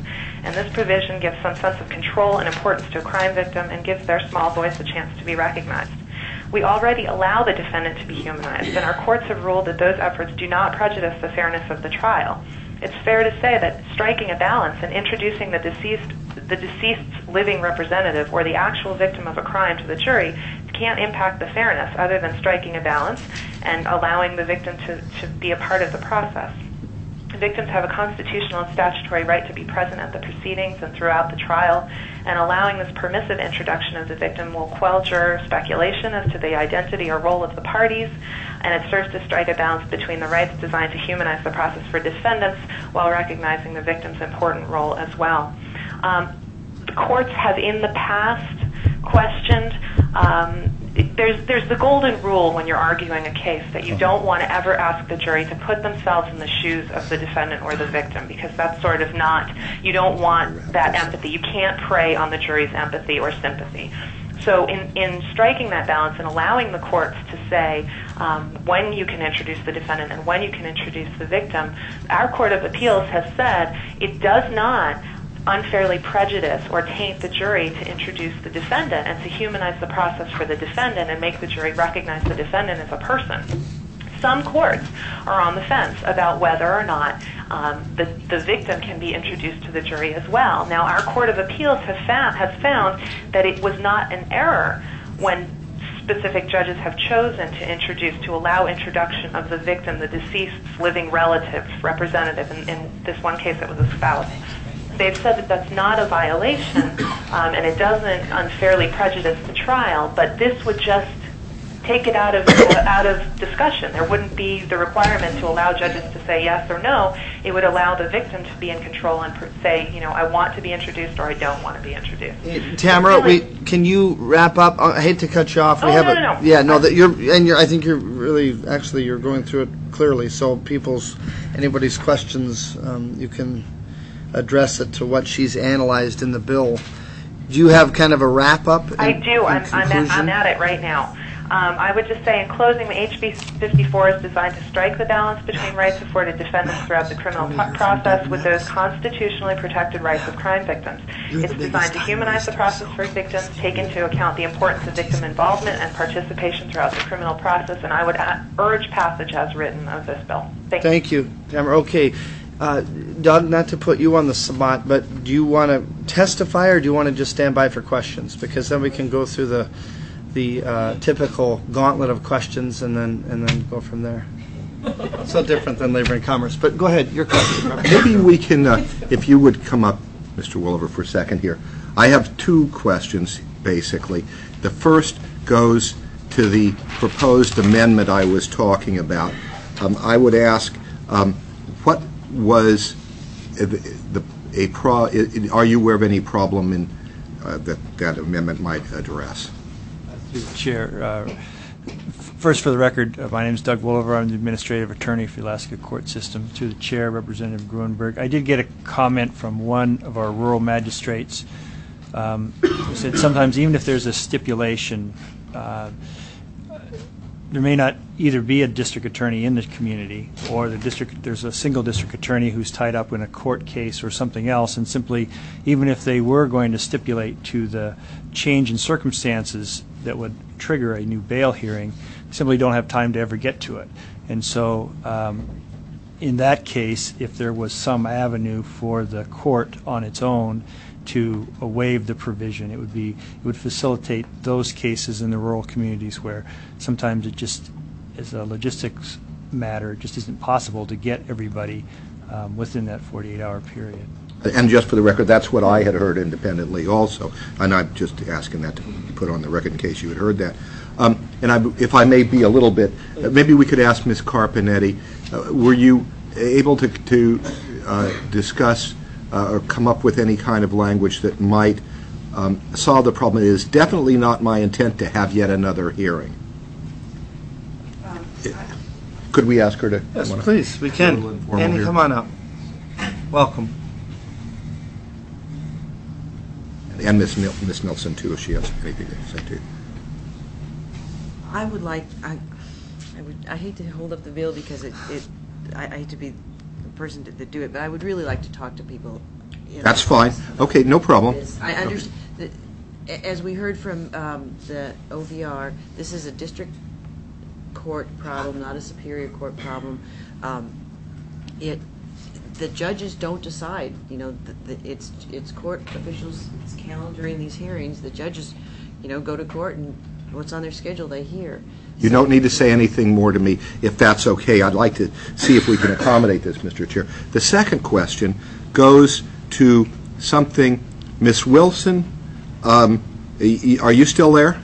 And this provision gives some sense of control and importance to a crime victim and gives their small voice a chance to be recognized. We already allow the defendant to be humanized, and our courts have ruled that those efforts do not prejudice the fairness of the trial. It's fair to say that striking a balance and introducing the deceased, the deceased's living representative or the actual victim of a crime to the jury can't impact the fairness other than striking a balance and allowing the victim to, to be a part of the process. Victims have a constitutional and statutory right to be present at the proceedings and throughout the trial, and allowing this permissive introduction of the victim will quell juror speculation as to the identity or role of the parties, and it serves to strike a balance between the rights designed to humanize the process for defendants while recognizing the victim's important role as well. Um, the courts have in the past questioned um, There's there's the golden rule when you're arguing a case that you don't want to ever ask the jury to put themselves in the shoes of the defendant or the victim, because that's sort of not, you don't want that empathy. You can't prey on the jury's empathy or sympathy. So in, in striking that balance and allowing the courts to say um, when you can introduce the defendant and when you can introduce the victim, our Court of Appeals has said it does not unfairly prejudice or taint the jury to introduce the defendant and to humanize the process for the defendant and make the jury recognize the defendant as a person. Some courts are on the fence about whether or not um, the, the victim can be introduced to the jury as well. Now, our Court of Appeals have found, has found that it was not an error when specific judges have chosen to introduce, to allow introduction of the victim, the deceased's living relative, representative. In, in this one case, it was a spouse. They've said that that's not a violation, um, and it doesn't unfairly prejudice the trial, but this would just take it out of uh, out of discussion. There wouldn't be the requirement to allow judges to say yes or no. It would allow the victim to be in control and per- say, you know, I want to be introduced or I don't want to be introduced. Tamara, really, we, can you wrap up? I hate to cut you off. We oh, have no, a, no, no. Yeah, no, that you're, and you're, I think you're really, actually, you're going through it clearly, so people's, anybody's questions, um, you can address it to what she's analyzed in the bill. Do you have kind of a wrap-up? I do. I'm, I'm, at, I'm at it right now. Um, I would just say, in closing, the H B fifty-four is designed to strike the balance between rights afforded defendants throughout the criminal pro- process with those constitutionally protected rights of crime victims. It's designed to humanize the process for victims, take into account the importance of victim involvement and participation throughout the criminal process, and I would a- urge passage as written of this bill. Thank you. Thank you, Tamara. Okay. Uh, Doug, not to put you on the spot, but do you want to testify or do you want to just stand by for questions? Because then we can go through the the uh, typical gauntlet of questions and then and then go from there. So different than labor and commerce. But go ahead, your question. Maybe we can, uh, if you would come up, Mister Williver, for a second here. I have two questions, basically. The first goes to the proposed amendment I was talking about. Um, I would ask, um, what was the, the a pro? Are you aware of any problem in uh, that that amendment might address? Through the chair, uh, first, for the record, uh, my name is Doug Wolliver. I'm the administrative attorney for the Alaska court system. Through the chair, Representative Gruenberg, I did get a comment from one of our rural magistrates um, who said sometimes even if there's a stipulation, uh, there may not either be a district attorney in the community or the district. There's a single district attorney who's tied up in a court case or something else, and simply, even if they were going to stipulate to the change in circumstances that would trigger a new bail hearing, simply don't have time to ever get to it. And so, um, in that case, if there was some avenue for the court on its own to uh, waive the provision, it would be it would facilitate those cases in the rural communities where sometimes it just, as a logistics matter, it just isn't possible to get everybody um, within that forty-eight hour period. And just for the record, that's what I had heard independently also, and I'm just asking that to be put on the record in case you had heard that. Um, and I, if I may be a little bit, uh, maybe we could ask Miz Carpenetti, uh, were you able to, to uh, discuss uh, or come up with any kind of language that might um, solve the problem? It is definitely not my intent to have yet another hearing. Um, Could we ask her to? Yes, please, we can. Annie, come on up. Welcome. And Miz Nil- Miz Nelson, too, if she has anything to say, too. I would like, I, I would, I hate to hold up the bill because it, it I, I hate to be the person to, to do it, but I would really like to talk to people you know, That's fine. Okay, no problem. is- I understand, as we heard from um, the O V R, this is a district court problem, not a superior court problem. Um, It, the judges don't decide, you know, the- the- it's, it's court officials, it's calendaring these hearings. The judges, you know, go to court and what's on their schedule, they hear. You don't need to say anything more to me, if that's okay. I'd like to see if we can accommodate this, Mister Chair. The second question goes to something, Miz Wilson, um, y- y- are you still there?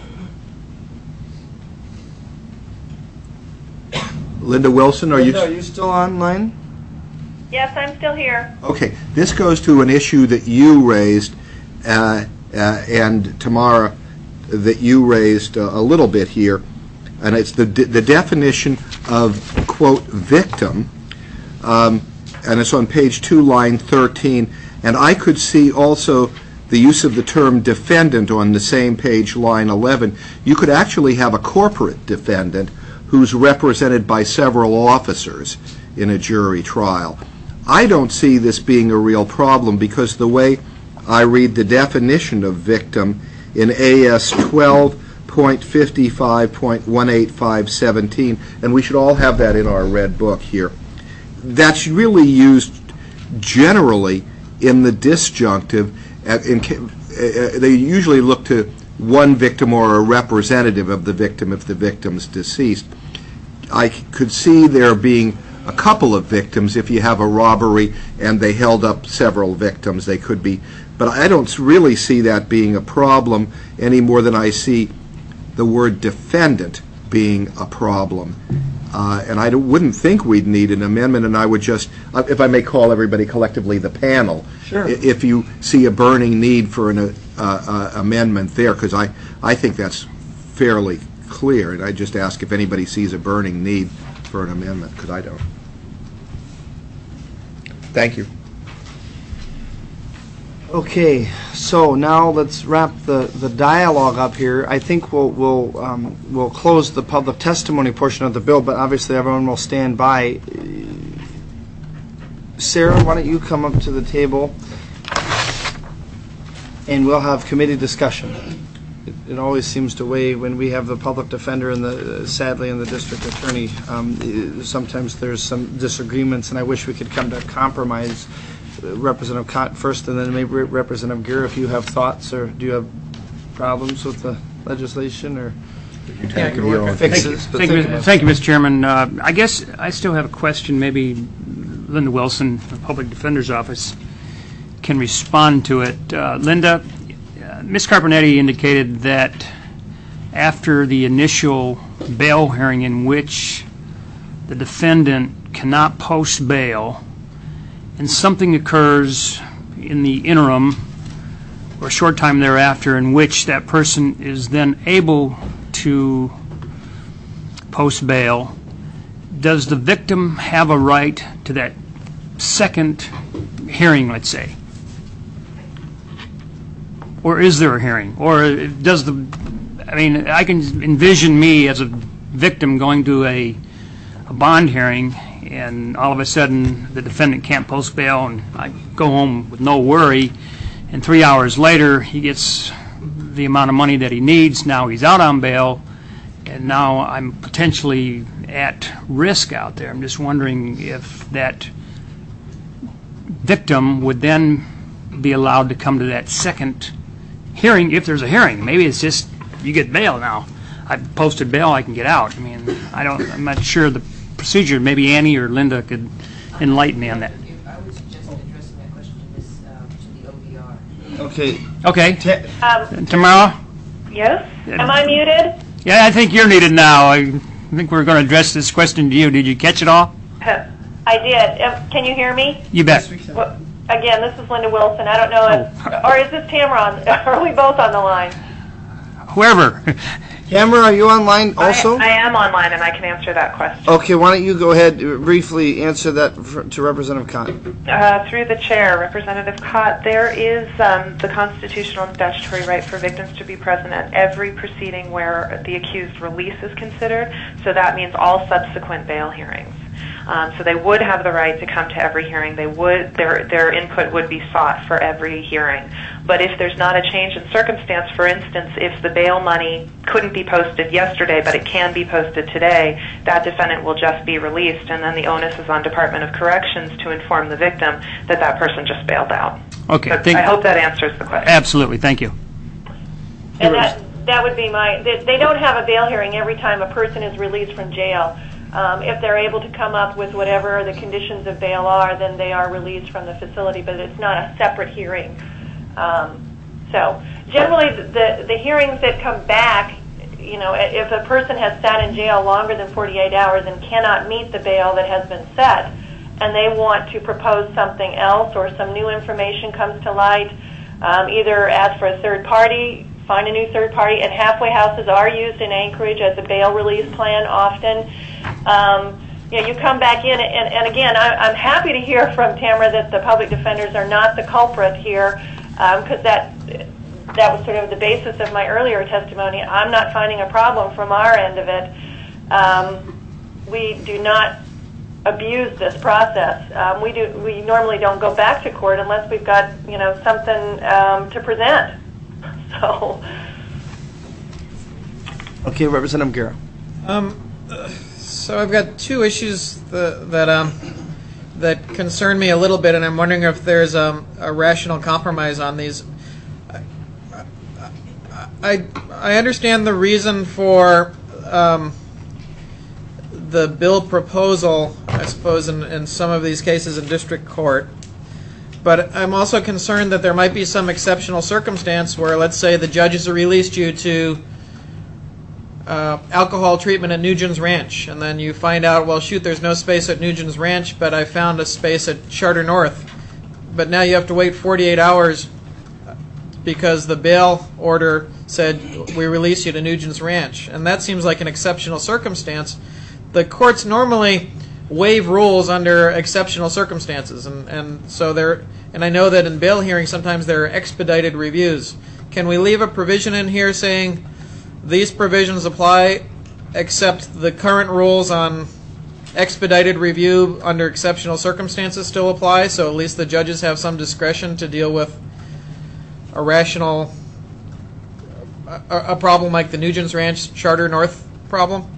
Linda Wilson, are you? Linda, are you still online? Yes, I'm still here. Okay, this goes to an issue that you raised, uh, uh, and Tamara, that you raised uh, a little bit here, and it's the de- the definition of, quote, victim, um, and it's on page two, line thirteen, and I could see also the use of the term defendant on the same page, line eleven. You could actually have a corporate defendant who's represented by several officers in a jury trial. I don't see this being a real problem because the way I read the definition of victim in A S twelve point fifty-five point one eighty-five seventeen, and we should all have that in our red book here, that's really used generally in the disjunctive. uh, In, uh, they usually look to one victim or a representative of the victim if the victim's deceased. I could see there being a couple of victims if you have a robbery and they held up several victims. They could be, but I don't really see that being a problem any more than I see the word defendant being a problem. Uh, and I don't- wouldn't think we'd need an amendment, and I would just, uh, if I may call everybody collectively the panel, Sure. i- if you see a burning need for an uh, uh, amendment there, because I, I think that's fairly clear, and I just ask if anybody sees a burning need for an amendment, because I don't. Thank you. Okay, so now let's wrap the, the dialogue up here. I think we'll we'll um, we'll close the public testimony portion of the bill, but obviously everyone will stand by. Sarah, why don't you come up to the table, and we'll have committee discussion. It, it always seems to weigh when we have the public defender and the sadly and the district attorney. Um, sometimes there's some disagreements, and I wish we could come to a compromise. Representative Cott first, and then maybe Representative Gere, if you have thoughts, or do you have problems with the legislation, or Yeah, good work. fixes? Thank but you, think thank you, about it. thank you, Mister Chairman. Uh, I guess I still have a question. Maybe Linda Wilson, the Public Defender's Office, can respond to it. Uh, Linda, uh, Miz Carpenetti indicated that after the initial bail hearing in which the defendant cannot post bail, and something occurs in the interim or a short time thereafter in which that person is then able to post bail, does the victim have a right to that second hearing, let's say? Or is there a hearing? Or does the, I mean, I can envision me as a victim going to a, a bond hearing, and all of a sudden the defendant can't post bail, and I go home with no worry, and three hours later he gets the amount of money that he needs. Now he's out on bail, and now I'm potentially at risk out there. I'm just wondering if that victim would then be allowed to come to that second hearing, if there's a hearing. Maybe it's just you get bail now. I've posted bail, I can get out. I mean, I don't, I'm not sure the procedure. Maybe Annie or Linda could enlighten me on that. I would suggest addressing that question to this, uh, to the O V R. Okay. Okay. Um, Tamara? yes? Am I muted? Yeah, I think you're needed now. I think we're going to address this question to you. Did you catch it all? I did. Um, Can you hear me? You bet. Well, again, this is Linda Wilson. I don't know if, or is this Tamara on, are we both on the line? Whoever. Tamara, are you online also? I, I am online, and I can answer that question. Okay, why don't you go ahead, uh, briefly answer that for, to Representative Cott. Uh, through the chair, Representative Cott, there is um, the constitutional and statutory right for victims to be present at every proceeding where the accused release is considered, so that means all subsequent bail hearings. Um, so they would have the right to come to every hearing. They would their their input would be sought for every hearing. But if there's not a change in circumstance, for instance, if the bail money couldn't be posted yesterday but it can be posted today, that defendant will just be released, and then the onus is on Department of Corrections to inform the victim that that person just bailed out. Okay. But Thank, I hope that answers the question. absolutely. Thank you. And that, that would be my, they, they don't have a bail hearing every time a person is released from jail. Um, if they're able to come up with whatever the conditions of bail are, then they are released from the facility, but it's not a separate hearing. Um, so generally the, the hearings that come back, you know, if a person has sat in jail longer than forty-eight hours and cannot meet the bail that has been set, and they want to propose something else or some new information comes to light, um, either ask for a third party, find a new third party, and halfway houses are used in Anchorage as a bail release plan often. Um, you know, you come back in, and, and again, I, I'm happy to hear from Tamara that the public defenders are not the culprit here, because um, that that was sort of the basis of my earlier testimony. I'm not finding a problem from our end of it. Um, we do not abuse this process. Um, we do. We normally don't go back to court unless we've got, you know, something um, to present. So. Okay, Representative Guerra. Um, so I've got two issues that that, um, that concern me a little bit, and I'm wondering if there's um, a rational compromise on these. I I understand the reason for um, the bill proposal, I suppose, in, in some of these cases in district court. But I'm also concerned that there might be some exceptional circumstance where, let's say, the judges have released you to uh, alcohol treatment at Nugent's Ranch, and then you find out, well, shoot, there's no space at Nugent's Ranch, but I found a space at Charter North. But now you have to wait forty-eight hours because the bail order said we release you to Nugent's Ranch. And that seems like an exceptional circumstance. The courts normally waive rules under exceptional circumstances, and, and so there. And I know that in bail hearings sometimes there are expedited reviews. Can we leave a provision in here saying these provisions apply except the current rules on expedited review under exceptional circumstances still apply, so at least the judges have some discretion to deal with a rational a, a problem like the Nugent's Ranch Charter North problem?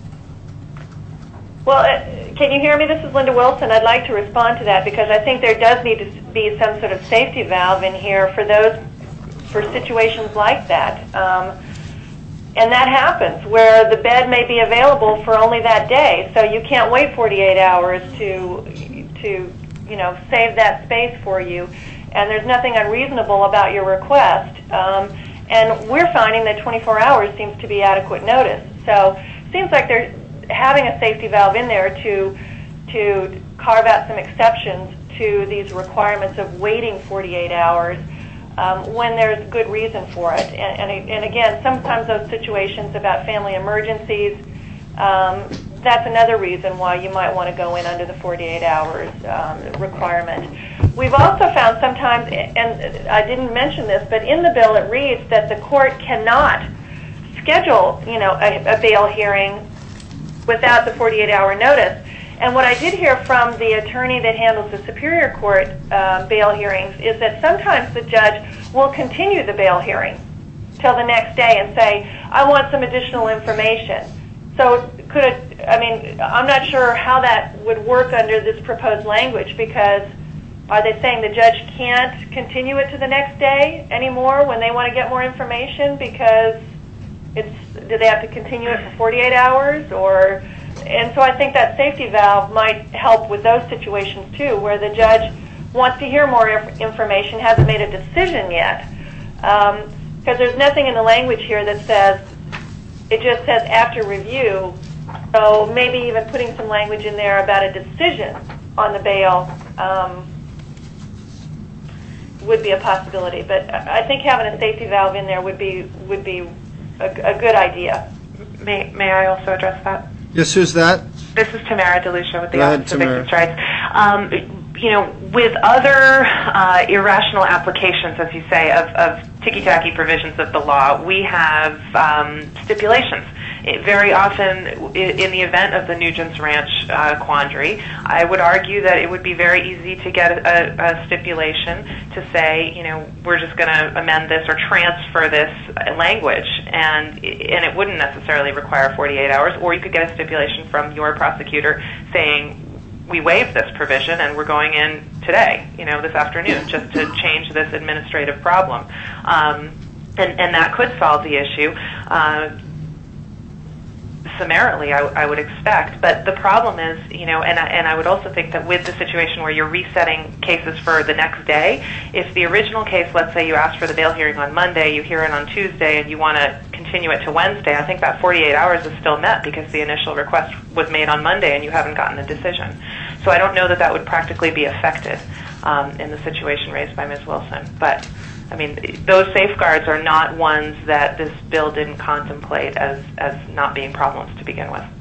Well, uh, can you hear me? This is Linda Wilson. I'd like to respond to that because I think there does need to be some sort of safety valve in here for those, for situations like that. Um, and that happens where the bed may be available for only that day, so you can't wait forty-eight hours to, to, you know, save that space for you. And there's nothing unreasonable about your request. Um, and we're finding that twenty-four hours seems to be adequate notice. So it seems like they're having a safety valve in there to to carve out some exceptions to these requirements of waiting forty-eight hours um, when there's good reason for it. And, and, and again, sometimes those situations about family emergencies, um, that's another reason why you might want to go in under the forty-eight hours um, requirement. We've also found sometimes, and I didn't mention this, but in the bill it reads that the court cannot schedule, you know, a, a bail hearing without the forty-eight hour notice. And what I did hear from the attorney that handles the Superior Court uh, bail hearings is that sometimes the judge will continue the bail hearing till the next day and say, I want some additional information. So could it, I mean, I'm not sure how that would work under this proposed language, because are they saying the judge can't continue it to the next day anymore when they want to get more information because it's, do they have to continue it for forty-eight hours? Or, and so I think that safety valve might help with those situations too, where the judge wants to hear more information, hasn't made a decision yet. Because um, there's nothing in the language here that says, it just says after review. So maybe even putting some language in there about a decision on the bail um, would be a possibility. But I think having a safety valve in there would be would be a, a good idea. May May I also address that? Yes, who's that? This is Tamara DeLucia with the Go ahead, Office of Tamara. Victims' Rights. Um, you know, with other uh, irrational applications, as you say, of, of ticky-tacky provisions of the law, we have um, stipulations. It, very often, in the event of the Nugent's Ranch uh, quandary, I would argue that it would be very easy to get a, a stipulation to say, you know, we're just going to amend this or transfer this language, and and it wouldn't necessarily require forty-eight hours, or you could get a stipulation from your prosecutor saying, we waive this provision and we're going in today, you know, this afternoon, just to change this administrative problem. Um, and, and that could solve the issue. Uh, summarily, I, I would expect. But the problem is, you know, and I, and I would also think that with the situation where you're resetting cases for the next day, if the original case, let's say you asked for the bail hearing on Monday, you hear it on Tuesday, and you want to continue it to Wednesday, I think that forty-eight hours is still met because the initial request was made on Monday and you haven't gotten a decision. So I don't know that that would practically be affected um, in the situation raised by Miz Wilson. But I mean, those safeguards are not ones that this bill didn't contemplate as, as not being problems to begin with.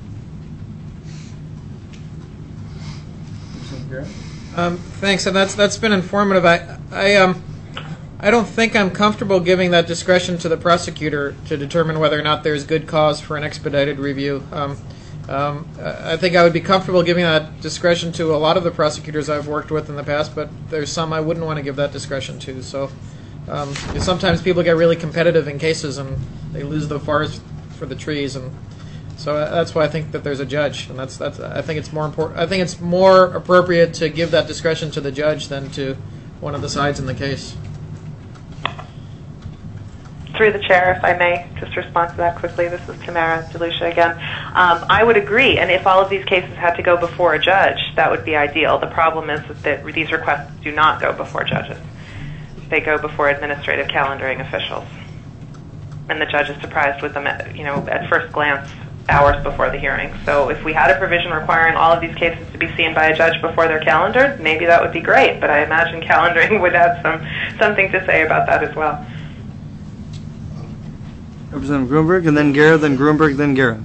Um, thanks, and that's that's been informative. I I um I don't think I'm comfortable giving that discretion to the prosecutor to determine whether or not there's good cause for an expedited review. Um, um, I think I would be comfortable giving that discretion to a lot of the prosecutors I've worked with in the past, but there's some I wouldn't want to give that discretion to. So. Um, sometimes people get really competitive in cases and they lose the forest for the trees, and so that's why I think that there's a judge, and that's that's I think it's more important. I think it's more appropriate to give that discretion to the judge than to one of the sides in the case. Through the chair, if I may just respond to that quickly. This is Tamara DeLucia again. Um, I would agree, and if all of these cases had to go before a judge, that would be ideal. The problem is that these requests do not go before judges. They go before administrative calendaring officials, and the judge is surprised with them, at, you know, at first glance, hours before the hearing. So if we had a provision requiring all of these cases to be seen by a judge before they're calendared, maybe that would be great. But I imagine calendaring would have some something to say about that as well. Representative Gruenberg, and then Guerra, then Gruenberg, then Guerra.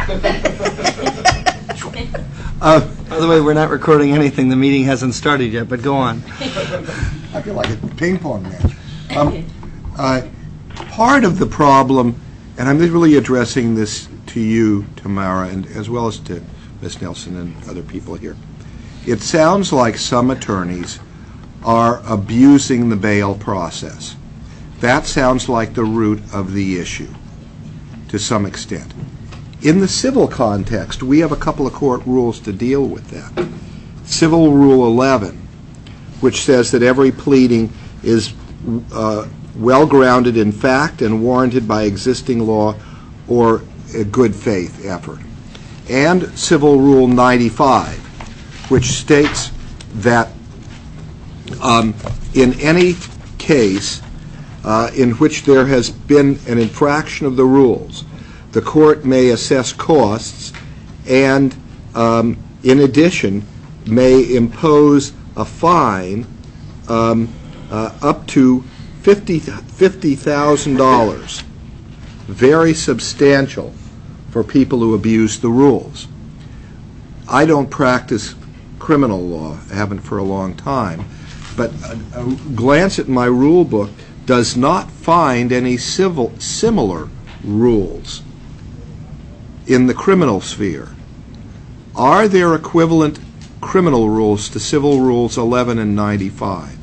uh, by the way, we're not recording anything. The meeting hasn't started yet, but go on. I feel like a ping pong match. Um, uh, part of the problem, and I'm really addressing this to you, Tamara, and as well as to Miz Nelson and other people here, it sounds like some attorneys are abusing the bail process. That sounds like the root of the issue to some extent. In the civil context, we have a couple of court rules to deal with that. Civil Rule eleven, which says that every pleading is uh, well-grounded in fact and warranted by existing law or a good faith effort. And Civil Rule ninety-five, which states that um, in any case uh, in which there has been an infraction of the rules, the court may assess costs and, um, in addition, may impose a fine um, uh, up to fifty thousand dollars, very substantial for people who abuse the rules. I don't practice criminal law, I haven't for a long time, but a, a glance at my rule book does not find any civil similar rules in the criminal sphere. Are there equivalent criminal rules to Civil Rules eleven and ninety-five?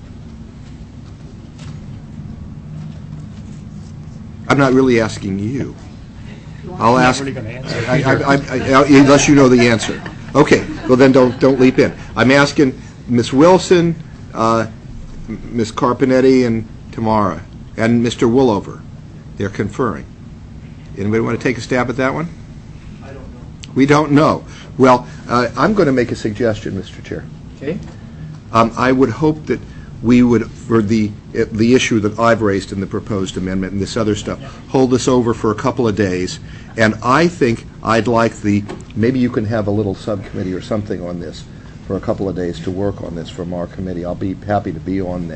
I'm not really asking you. I'll ask. I'm not really going to answer. I, I, I, I, unless you know the answer. Okay. Well, then don't don't leap in. I'm asking Miz Wilson, uh, Miz Carpenetti, and Tamara, and Mister Woolover. They're conferring. Anybody want to take a stab at that one? I don't know. We don't know. Well, uh, I'm going to make a suggestion, Mister Chair. Okay. Um, I would hope that we would, for the uh, the issue that I've raised in the proposed amendment and this other stuff, hold this over for a couple of days. And I think I'd like the, maybe you can have a little subcommittee or something on this for a couple of days to work on this from our committee. I'll be happy to be on that.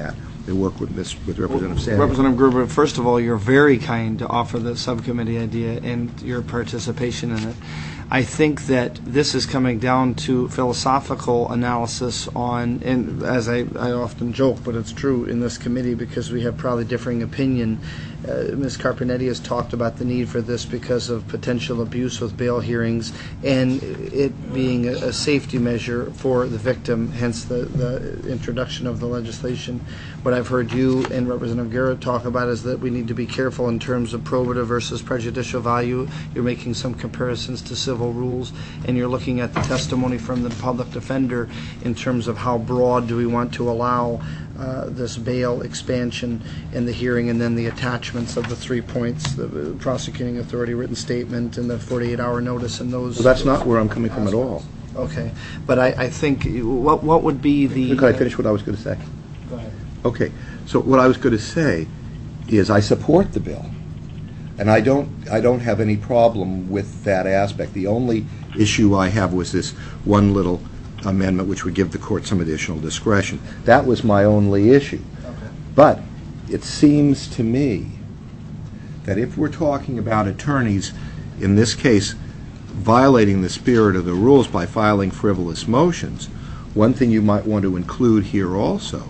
and work with Miss with Representative Sanders. Representative Gruber, first of all, you're very kind to offer the subcommittee idea and your participation in it. I think that this is coming down to philosophical analysis on, and as I, I often joke, but it's true in this committee because we have probably differing opinion. Uh, Miz Carpenetti has talked about the need for this because of potential abuse with bail hearings and it being a, a safety measure for the victim, hence the, the introduction of the legislation. What I've heard you and Representative Garrett talk about is that we need to be careful in terms of probative versus prejudicial value. You're making some comparisons to civil rules, and you're looking at the testimony from the public defender in terms of how broad do we want to allow uh, this bail expansion in the hearing, and then the attachments of the three points, the prosecuting authority written statement and the forty-eight hour notice and those. Well, that's not where I'm coming from at all. Okay, but I, I think what what would be the... Could I finish what I was going to say? Go ahead. Okay, so what I was going to say is I support the bill, and I don't I don't have any problem with that aspect. The only issue I have was this one little amendment which would give the court some additional discretion. That was my only issue. Okay. But it seems to me that if we're talking about attorneys, in this case, violating the spirit of the rules by filing frivolous motions, one thing you might want to include here also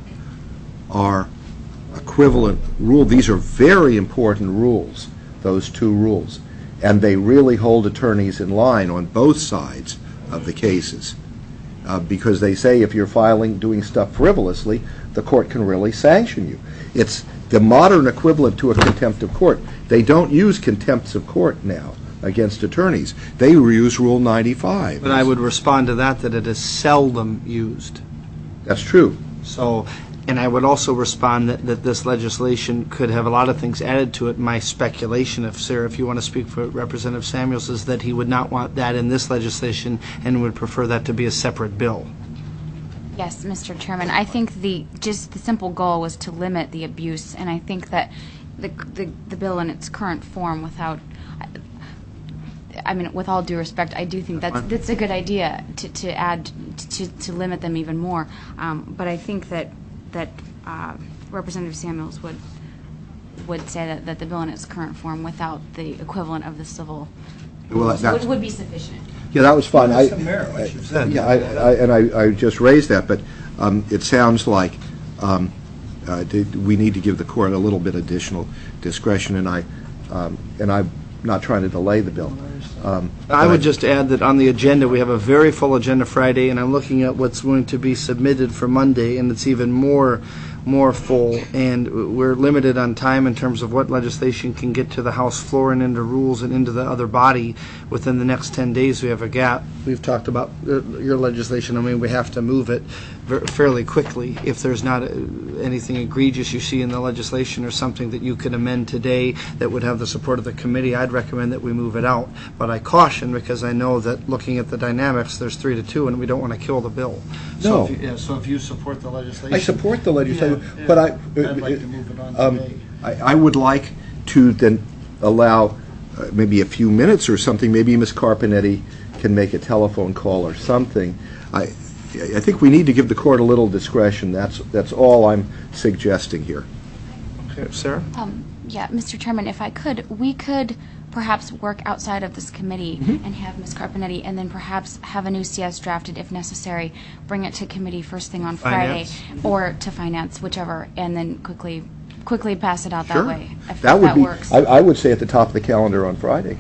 are equivalent rule. These are very important rules, those two rules, and they really hold attorneys in line on both sides of the cases, uh, because they say if you're filing, doing stuff frivolously, the court can really sanction you. It's the modern equivalent to a contempt of court. They don't use contempts of court now against attorneys. They use Rule ninety-five. But I would respond to that that it is seldom used. That's true. So, and I would also respond that, that this legislation could have a lot of things added to it. My speculation, if Sarah, if you want to speak for Representative Samuels, is that he would not want that in this legislation and would prefer that to be a separate bill. Yes, Mister Chairman. I think the just the simple goal was to limit the abuse, and I think that the the, the bill in its current form, without, I mean, with all due respect, I do think that's that's a good idea to to add to to limit them even more. Um, but I think that that uh, Representative Samuels would would say that, that the bill in its current form, without the equivalent of the civil, Well, rules, that's- would, would be sufficient. Yeah, that was fine. I, That's the merit, what you said. yeah, I, I, and I, I just raised that, but um, it sounds like um, uh, did- we need to give the court a little bit additional discretion, and I, um, and I'm not trying to delay the bill. Um, I would but- just add that on the agenda, we have a very full agenda Friday, and I'm looking at what's going to be submitted for Monday, and it's even more, more full, and we're limited on time in terms of what legislation can get to the House floor and into rules and into the other body within the next ten days. We have a gap. We've talked about uh, your legislation. I mean, we have to move it ver- fairly quickly. If there's not uh, anything egregious you see in the legislation or something that you could amend today that would have the support of the committee, I'd recommend that we move it out. But I caution, because I know that looking at the dynamics, there's three to two, and we don't want to kill the bill. So No. if you, yeah, so if you support the legislation, I support the legislation, Yeah, yeah. but I, I'd like to move it on um, today. I, I would like to then allow uh, maybe a few minutes or something. Maybe Miz Carpenetti can make a telephone call or something. I, I think we need to give the court a little discretion. That's that's all I'm suggesting here. Okay, Sarah? Um, yeah, Mister Chairman, if I could, we could perhaps work outside of this committee and have Miz Carpenetti, and then perhaps have a new C S drafted if necessary, bring it to committee first thing on Friday, Finance. or to finance, whichever, and then quickly quickly pass it out Sure. that way. If That if would that be. works. I, I would say at the top of the calendar on Friday.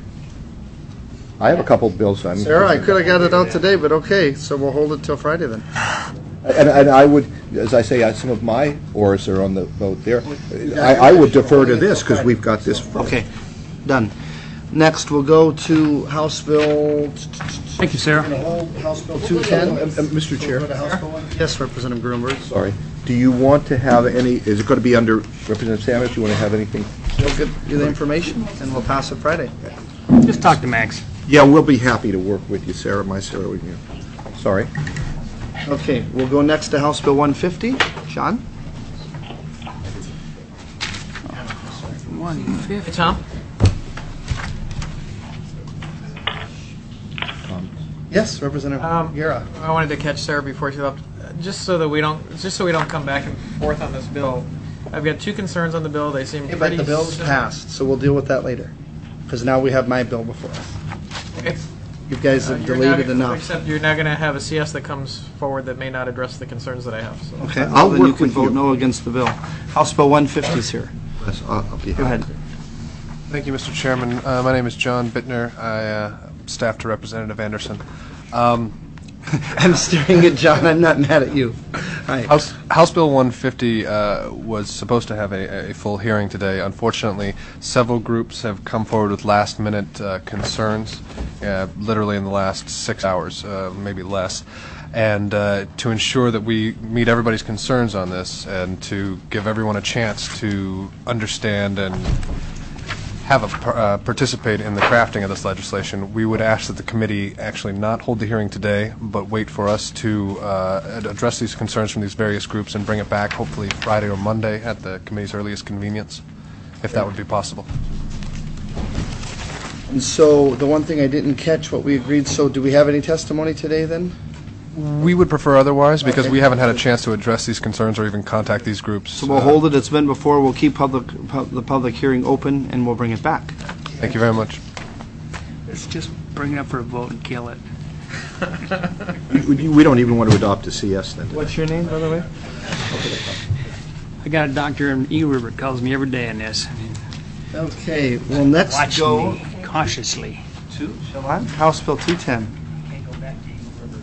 I have a couple of bills I'm. Sarah, I could have got it out today, but okay, so we'll hold it till Friday then. And, and I would, as I say, I- some of my oars are on the boat there. I, I would defer to this because we've got this. Okay, done. Next, we'll go to House Bill. Thank you, Sarah. House Bill two ten. Uh, uh, Mister Chair, Yes, Representative Gruenberg. sorry. Do you want to have any, is it going to be under Representative Sanders? Do you want to have anything? We'll give you the information, and we'll pass it Friday. Just talk to Max. Yeah, we'll be happy to work with you, Sarah, my Sarah, with you. Sorry. Okay, we'll go next to House Bill one fifty. Sean? Hey, Tom? Yes, Representative Um, Guerra. I wanted to catch Sarah before she left, Uh, just so that we don't, just so we don't come back and forth on this bill. I've got two concerns on the bill. They seem Okay, but pretty... the bill's sim- passed, so we'll deal with that later. Because now we have my bill before us. Okay. You guys Uh, have you're delayed now- it enough. Except you're now going to have a C S that comes forward that may not address the concerns that I have. So. Okay, I'll well, then you work can with vote you. no against the bill. House Bill one fifty is here. Yes, I'll I'll be Go happy. ahead. Thank you, Mister Chairman. Uh, my name is John Bittner. I uh, staff to Representative Anderson. Um, I'm staring at John. I'm not mad at you. Hi. House, House Bill one fifty uh, was supposed to have a, a full hearing today. Unfortunately, several groups have come forward with last-minute uh, concerns, uh, literally in the last six hours, uh, maybe less. And uh, to ensure that we meet everybody's concerns on this and to give everyone a chance to understand and have a, par- uh, participate in the crafting of this legislation, we would ask that the committee actually not hold the hearing today, but wait for us to uh, ad- address these concerns from these various groups and bring it back hopefully Friday or Monday at the committee's earliest convenience, if that would be possible. And so the one thing I didn't catch what we agreed, so do we have any testimony today then? We would prefer otherwise because Okay. we haven't had a chance to address these concerns or even contact these groups. So we'll Uh, hold it, it's been before, we'll keep public, pub- the public hearing open, and we'll bring it back. Thank you very much. Let's just bring it up for a vote and kill it. We we don't even want to adopt a C S then. What's your name, by the way? I got a doctor in Eagle River that calls me every day on this. Okay, well, let's Watch go me cautiously. to, Shalon, House Bill two ten. Can't go back to Eagle River.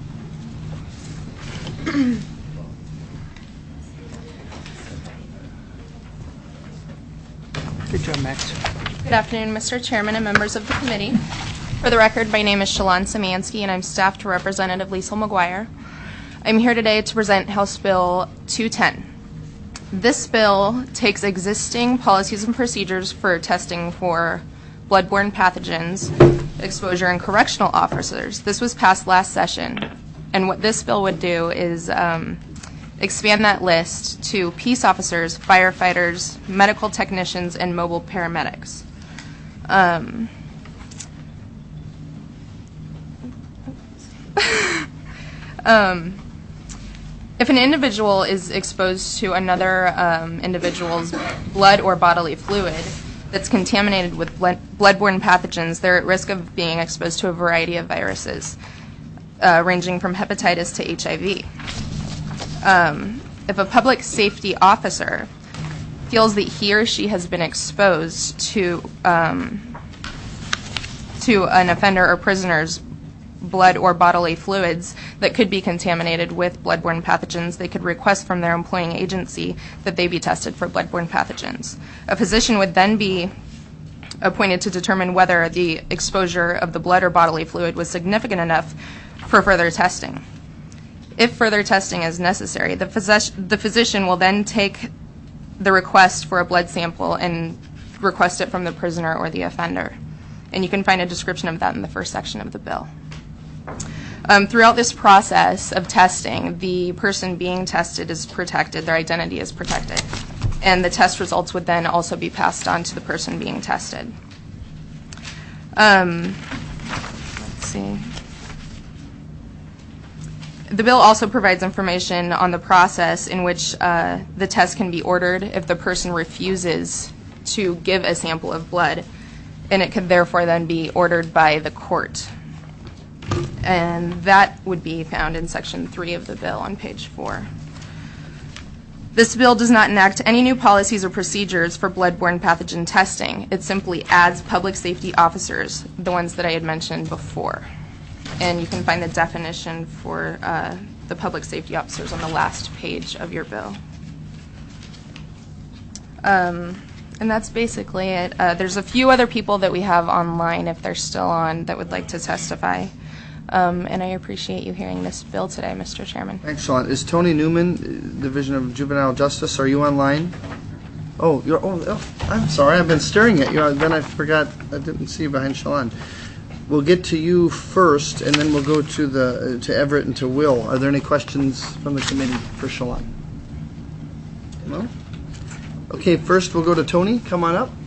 Good job, Max. Good afternoon, Mister Chairman and members of the committee. For the record, my name is Shalon Samansky, and I'm staff to Representative Liesl McGuire. I'm here today to present House Bill two ten. This bill takes existing policies and procedures for testing for bloodborne pathogens, exposure in correctional officers. This was passed last session, and what this bill would do is um, expand that list to peace officers, firefighters, medical technicians, and mobile paramedics. Um, um, if an individual is exposed to another um, individual's blood or bodily fluid that's contaminated with blood- bloodborne pathogens, they're at risk of being exposed to a variety of viruses, uh, ranging from hepatitis to H I V. Um, if a public safety officer feels that he or she has been exposed to um, to an offender or prisoner's blood or bodily fluids that could be contaminated with bloodborne pathogens, they could request from their employing agency that they be tested for bloodborne pathogens. A physician would then be appointed to determine whether the exposure of the blood or bodily fluid was significant enough for further testing. If further testing is necessary, the, physi- the physician will then take the request for a blood sample and request it from the prisoner or the offender. And you can find a description of that in the first section of the bill. Um, throughout this process of testing, the person being tested is protected, their identity is protected, and the test results would then also be passed on to the person being tested. Um, let's see. The bill also provides information on the process in which uh, the test can be ordered if the person refuses to give a sample of blood, and it could therefore then be ordered by the court. And that would be found in Section three of the bill on page four. This bill does not enact any new policies or procedures for bloodborne pathogen testing. It simply adds public safety officers, the ones that I had mentioned before. And you can find the definition for uh, the public safety officers on the last page of your bill. Um, and that's basically it. Uh, there's a few other people that we have online, if they're still on, that would like to testify. Um, and I appreciate you hearing this bill today, Mister Chairman. Thanks, Sean. Is Tony Newman, Division of Juvenile Justice, are you online? Oh, you're, oh, oh, I'm sorry, I've been staring at you, then I forgot, I didn't see you behind Shalon. We'll get to you first, and then we'll go to the, uh, to Everett and to Will. Are there any questions from the committee for Shalon? No? Okay, first we'll go to Tony, come on up.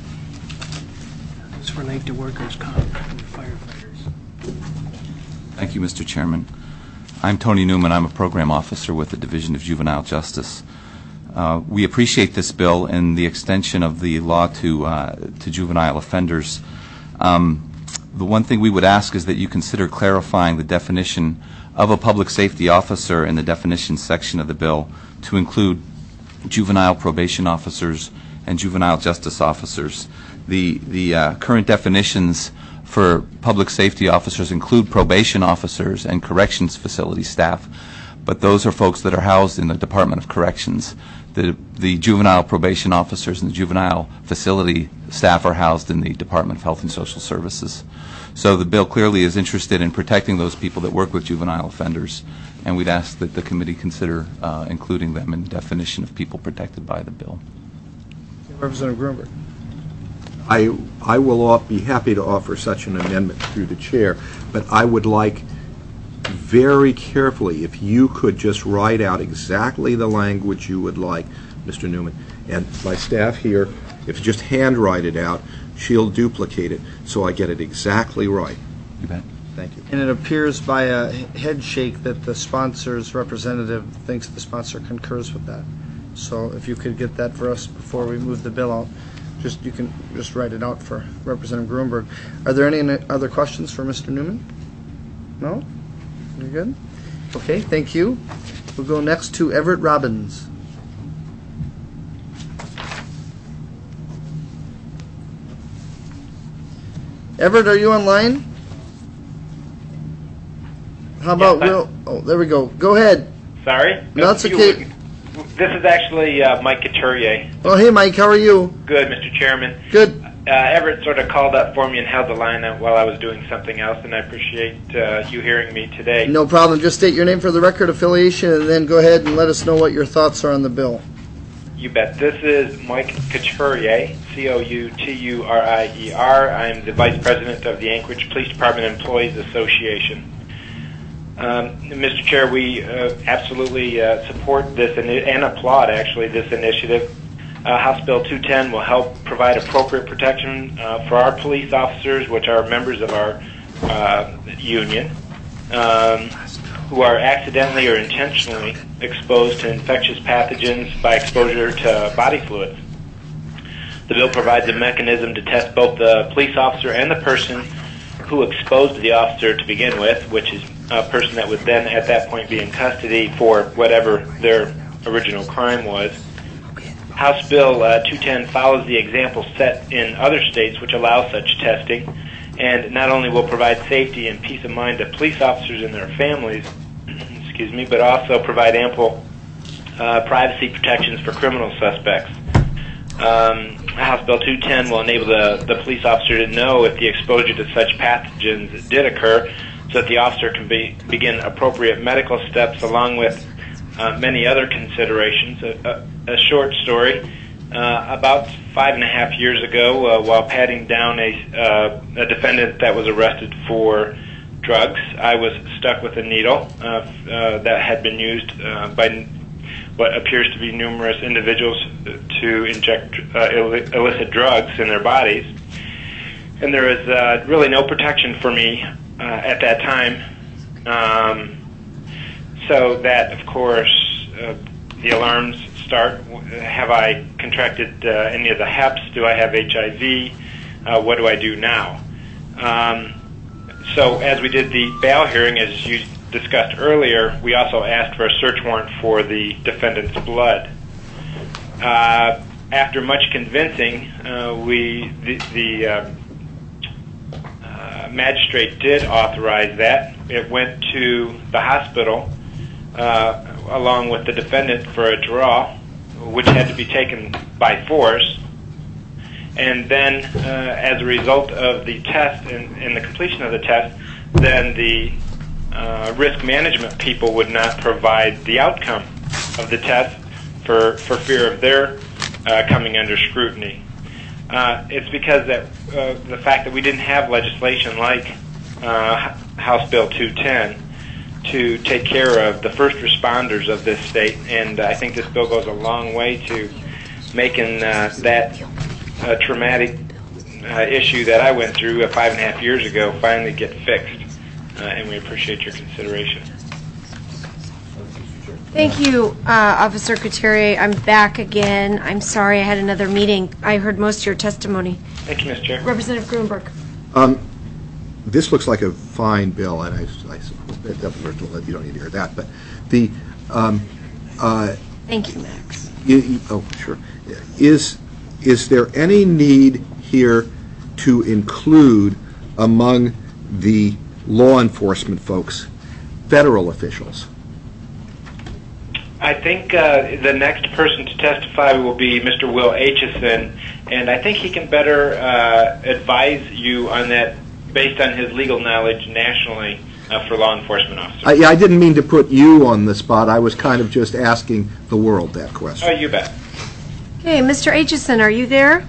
This relate to workers' comp and firefighters. Thank Thank you, Mister Chairman. I'm Tony Newman. I'm a program officer with the Division of Juvenile Justice. Uh, we appreciate this bill and the extension of the law to uh, to juvenile offenders. Um, the one thing we would ask is that you consider clarifying the definition of a public safety officer in the definition section of the bill to include juvenile probation officers and juvenile justice officers. The the uh, current definitions for public safety officers include probation officers and corrections facility staff, but those are folks that are housed in the Department of Corrections. The, the juvenile probation officers and the juvenile facility staff are housed in the Department of Health and Social Services. So the bill clearly is interested in protecting those people that work with juvenile offenders, and we'd ask that the committee consider uh, including them in the definition of people protected by the bill. Representative Grunberg. I, I will be happy to offer such an amendment through the chair, but I would like very carefully, if you could just write out exactly the language you would like, Mister Newman, and my staff here, if you just handwrite it out, she'll duplicate it so I get it exactly right. You bet. Thank you. And it appears by a head shake that the sponsor's representative thinks the sponsor concurs with that. So if you could get that for us before we move the bill out, just you can just write it out for Representative Grunberg. Are there any other questions for Mister Newman? No? You're good? Okay, thank you. We'll go next to Everett Robbins. Everett, are you online? How about Yes, I- Will? Oh, there we go. Go ahead. Sorry? No, it's You okay. wouldn't. This is actually uh, Mike Couturier. Oh, hey, Mike. How are you? Good, Mister Chairman. Good. Uh, Everett sort of called up for me and held the line out while I was doing something else, and I appreciate uh, you hearing me today. No problem. Just state your name for the record, affiliation, and then go ahead and let us know what your thoughts are on the bill. You bet. This is Mike Couturier, C O U T U R I E R. I'm the Vice President of the Anchorage Police Department Employees Association. Um, Mister Chair, we uh, absolutely uh, support this and, and applaud, actually, this initiative. Uh, House Bill two ten will help provide appropriate protection uh, for our police officers, which are members of our uh, union, um, who are accidentally or intentionally exposed to infectious pathogens by exposure to body fluids. The bill provides a mechanism to test both the police officer and the person who exposed the officer to begin with, which is a person that would then at that point be in custody for whatever their original crime was. House Bill uh, two ten follows the example set in other states which allow such testing, and not only will provide safety and peace of mind to police officers and their families, excuse me, but also provide ample uh, privacy protections for criminal suspects. Um, House Bill two ten will enable the, the police officer to know if the exposure to such pathogens did occur, so that the officer can be, begin appropriate medical steps along with uh, many other considerations. A, a, a short story. Uh, about five and a half years ago, uh, while patting down a, uh, a defendant that was arrested for drugs, I was stuck with a needle uh, uh, that had been used uh, by what appears to be numerous individuals to inject uh, Ill- illicit drugs in their bodies. And there was uh, really no protection for me uh, at that time. Um, so that, of course, uh, the alarms start. Have I contracted uh, any of the H E Ps? Do I have H I V? Uh, what do I do now? Um, so as we did the bail hearing, as you discussed earlier, we also asked for a search warrant for the defendant's blood. Uh, after much convincing, uh, we the, the uh, uh, magistrate did authorize that. It went to the hospital uh, along with the defendant for a draw, which had to be taken by force. And then, uh, as a result of the test and, and the completion of the test, then the uh, risk management people would not provide the outcome of the test for, for fear of their uh, coming under scrutiny. Uh, it's because that uh, the fact that we didn't have legislation like uh, House Bill two ten to take care of the first responders of this state, and I think this bill goes a long way to making uh, that uh, traumatic uh, issue that I went through uh, five and a half years ago finally get fixed. uh, and we appreciate your consideration. Thank you, uh, Officer Couturier. I'm back again. I'm sorry I had another meeting. I heard most of your testimony. Thank you, Mister Chair. Representative Gruenberg. Um, this looks like a fine bill, and I, I suppose first of all, you don't need to hear that. But the um, uh, thank you, Max. You, you, oh, sure. Is is there any need here to include among the law enforcement folks federal officials? I think uh, the next person to testify will be Mister Will Aitchison, and I think he can better uh, advise you on that based on his legal knowledge nationally uh, for law enforcement officers. I, yeah, I didn't mean to put you on the spot. I was kind of just asking the world that question. Oh, you bet. Okay, Mister Aitchison, are you there?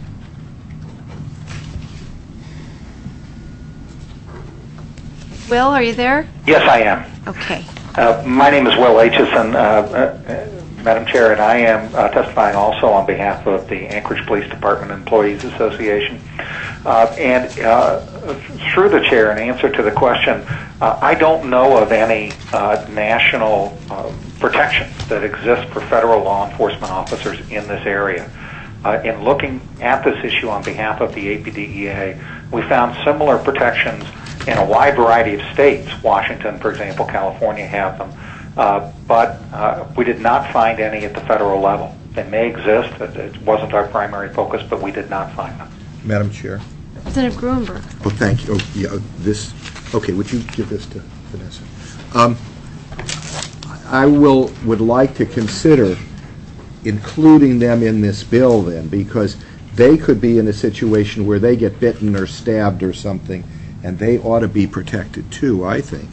Will, are you there? Yes, I am. Okay. Uh, my name is Will Aitchison, uh, uh, Madam Chair, and I am uh, testifying also on behalf of the Anchorage Police Department Employees Association. Uh, and uh, through the Chair, in answer to the question, uh, I don't know of any uh, national uh, protection that exists for federal law enforcement officers in this area. Uh, in looking at this issue on behalf of the A P D E A, we found similar protections in a wide variety of states. Washington, for example, California have them. Uh, but uh, we did not find any at the federal level. They may exist. It, it wasn't our primary focus, but we did not find them. Madam Chair. Representative Gruenberg. Oh, thank you. Oh, yeah, this, okay, would you give this to Vanessa? Um, I will, would like to consider including them in this bill then, because they could be in a situation where they get bitten or stabbed or something, and they ought to be protected too, I think.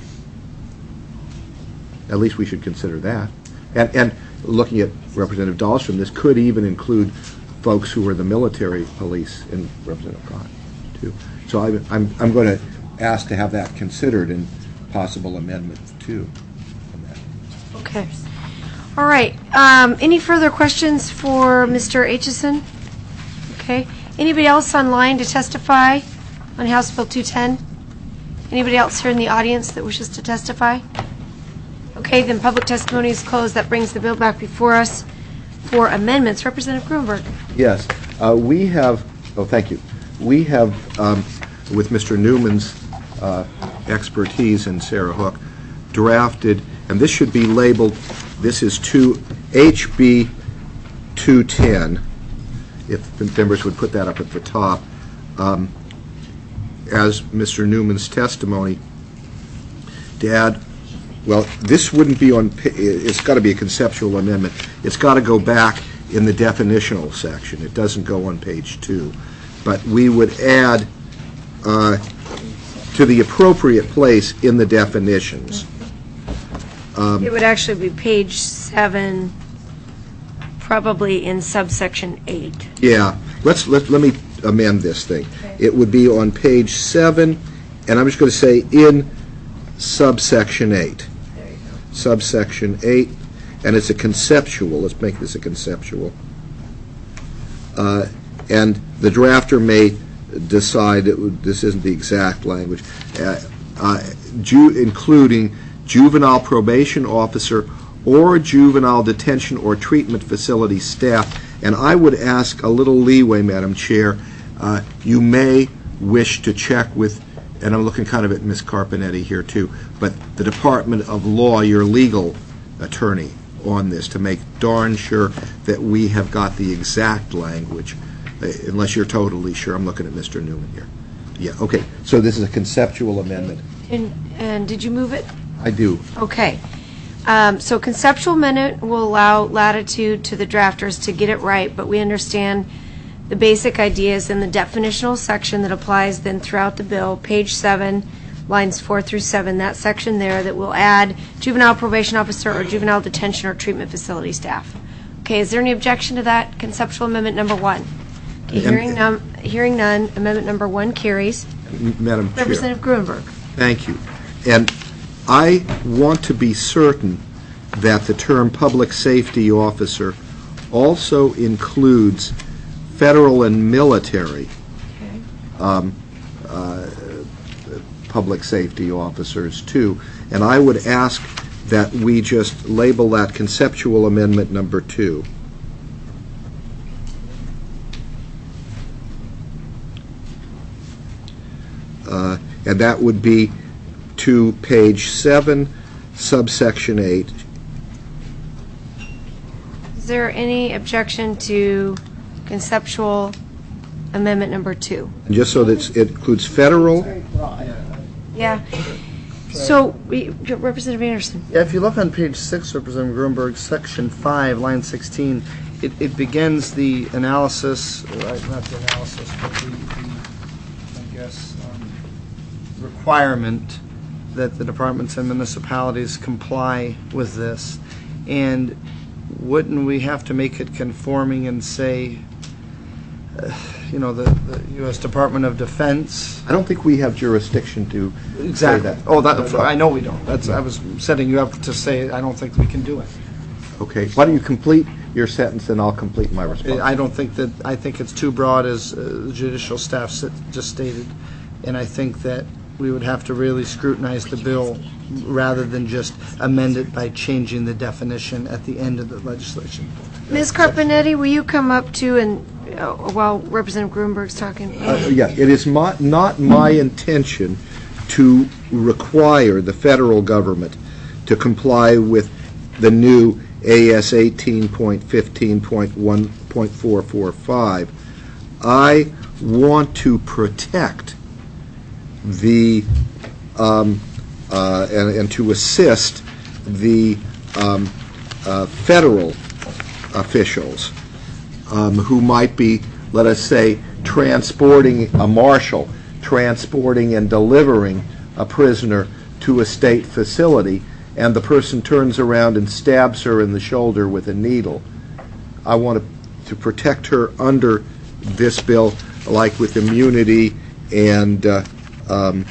At least we should consider that. And, and looking at Representative Dahlstrom, this could even include folks who are the military police and Representative Gott, too. So I, I'm, I'm going to ask to have that considered in possible amendment too. Okay. All right. Um, any further questions for Mister Aitchison? Okay. Anybody else online to testify on House Bill two ten? Anybody else here in the audience that wishes to testify? Okay, then public testimony is closed. That brings the bill back before us for amendments. Representative Gruenberg. Yes. Uh, we have, oh, thank you. We have, um, with Mister Newman's uh, expertise and Sarah Hook, drafted, and this should be labeled, this is two H B two ten, if the members would put that up at the top. Um, as Mister Newman's testimony, to add, well, this wouldn't be on, it's got to be a conceptual amendment. It's got to go back in the definitional section. It doesn't go on page two. But we would add uh, to the appropriate place in the definitions. Um, it would actually be page seven, probably in subsection eight. Yeah. Let's, let, let me amend this thing. Okay. It would be on page seven, and I'm just going to say in subsection eight. There you go. Subsection eight, and it's a conceptual. Let's make this a conceptual. Uh, and the drafter may decide that this isn't the exact language, uh, uh, ju- including juvenile probation officer or juvenile detention or treatment facility staff. And I would ask a little leeway, Madam Chair. Uh, you may wish to check with, and I'm looking kind of at Miz Carpenetti here too, but the Department of Law, your legal attorney, on this to make darn sure that we have got the exact language, uh, unless you're totally sure. I'm looking at Mister Newman here. Yeah, okay. So this is a conceptual amendment. And, and did you move it? I do. Okay. Um, so conceptual amendment will allow latitude to the drafters to get it right, but we understand the basic ideas in the definitional section that applies then throughout the bill, page seven, lines four through seven, that section there that will add juvenile probation officer or juvenile detention or treatment facility staff. Okay, is there any objection to that conceptual amendment number one? Okay, hearing none, hearing none, amendment number one carries. Madam Chair. Representative Gruenberg. Thank you. And I want to be certain that the term public safety officer also includes federal and military okay. um, uh, public safety officers too. And I would ask that we just label that conceptual amendment number two. Uh, and that would be to page seven, subsection eight. Is there any objection to conceptual amendment number two? And just so that it includes federal. Yeah. So, we, Representative Anderson. Yeah, if you look on page six, Representative Gruenberg, section five, line sixteen, it, it begins the analysis, uh, not the analysis, but the, the I guess, um, requirement that the departments and municipalities comply with this. And wouldn't we have to make it conforming and say, uh, you know, the, the U S Department of Defense? I don't think we have jurisdiction to Exactly. say that. Oh, that, I know we don't. That's, I was setting you up to say I don't think we can do it. Okay. Why don't you complete your sentence and I'll complete my response. I don't think that, I think it's too broad as uh, the judicial staff sit, just stated. And I think that we would have to really scrutinize the bill rather than just amend it by changing the definition at the end of the legislation. Miz Carpenetti, will you come up too and uh, while Representative Gruenberg's talking? Uh, yeah, it is my, not my intention to require the federal government to comply with the new A S eighteen point fifteen point one point four four five. I want to protect the um, uh, and, and to assist the um, uh, federal officials um, who might be, let us say, transporting a marshal, transporting and delivering a prisoner to a state facility, and the person turns around and stabs her in the shoulder with a needle. I want to, to protect her under this bill, like with immunity and uh, um,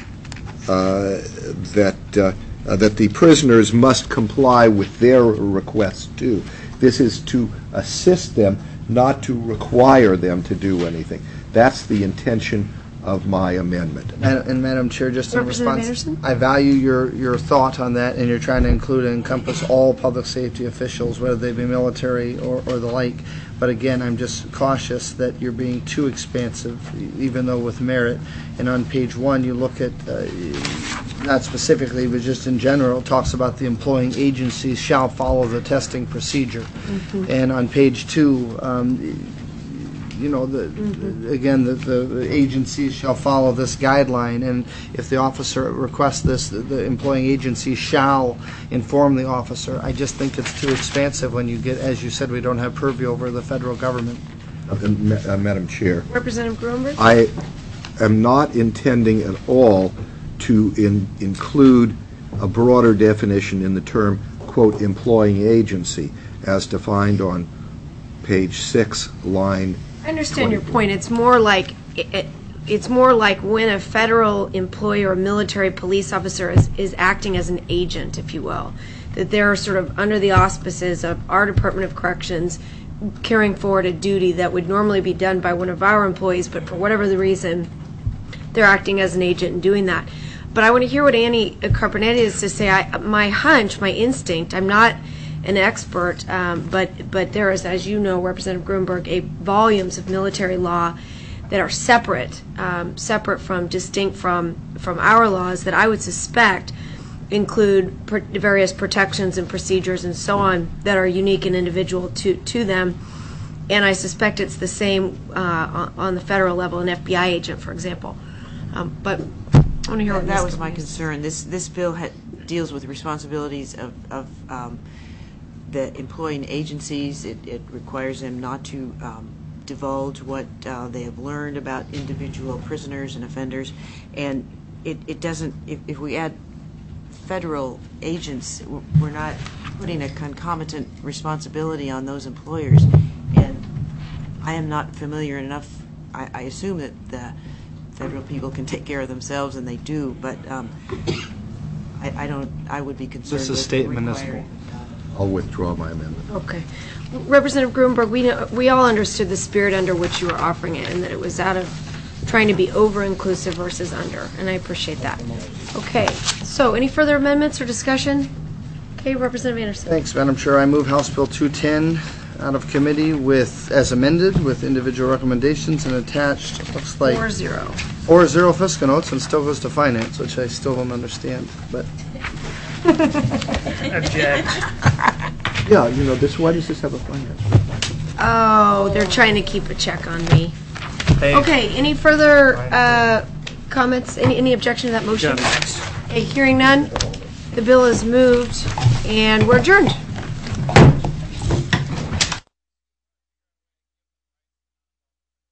uh, that uh, uh, that the prisoners must comply with their requests too. This is to assist them, not to require them to do anything. That's the intention of my amendment. And, and Madam Chair, just in Representative response, Anderson? I value your, your thought on that, and you're trying to include and encompass all public safety officials, whether they be military or, or the like. But again, I'm just cautious that you're being too expansive, even though with merit. And on page one, you look at, uh, not specifically, but just in general, it talks about the employing agencies shall follow the testing procedure. Mm-hmm. And on page two, um, you know, the, Mm-hmm. again, the, the agencies shall follow this guideline, and if the officer requests this, the, the employing agency shall inform the officer. I just think it's too expansive when you get, as you said, we don't have purview over the federal government. Uh, uh, Madam Chair, Representative Gruenberg? I am not intending at all to in, include a broader definition in the term, quote, employing agency, as defined on page six, line I understand your point. It's more like it, it, it's more like when a federal employee or military police officer is, is acting as an agent, if you will, that they're sort of under the auspices of our Department of Corrections carrying forward a duty that would normally be done by one of our employees, but for whatever the reason, they're acting as an agent and doing that. But I want to hear what Annie Carpenetti has to say. I, my hunch, my instinct, I'm not an expert, um, but but there is, as you know, Representative Gruenberg, a volumes of military law that are separate, um, separate from, distinct from from our laws that I would suspect include pr- various protections and procedures and so on that are unique and individual to to them. And I suspect it's the same uh, on, on the federal level, an F B I agent, for example. Um, but I want to hear what that Miz was my Carpenetti says. concern. This this bill ha- deals with responsibilities of, of um, the employing agencies. It, it requires them not to um, divulge what uh, they have learned about individual prisoners and offenders. And it, it doesn't, if, if we add federal agents, we're not putting a concomitant responsibility on those employers. And I am not familiar enough, I, I assume that the federal people can take care of themselves, and they do, but um, I, I don't, I would be concerned This is with state requiring, municipal. I'll withdraw my amendment. Okay. Representative Gruenberg, we know, we all understood the spirit under which you were offering it, and that it was out of trying to be over-inclusive versus under, and I appreciate that. Okay, so any further amendments or discussion? Okay, Representative Anderson. Thanks, Madam Chair. I move House Bill two ten out of committee with, as amended, with individual recommendations and attached, looks like... Four zero. Four zero fiscal notes and still goes to finance, which I still don't understand, but... Object. Yeah, you know, this, why does this have a finance? Oh, they're trying to keep a check on me. Hey. Okay, any further uh, comments, any, any objection to that motion? Okay, hearing none, the bill is moved, and we're adjourned.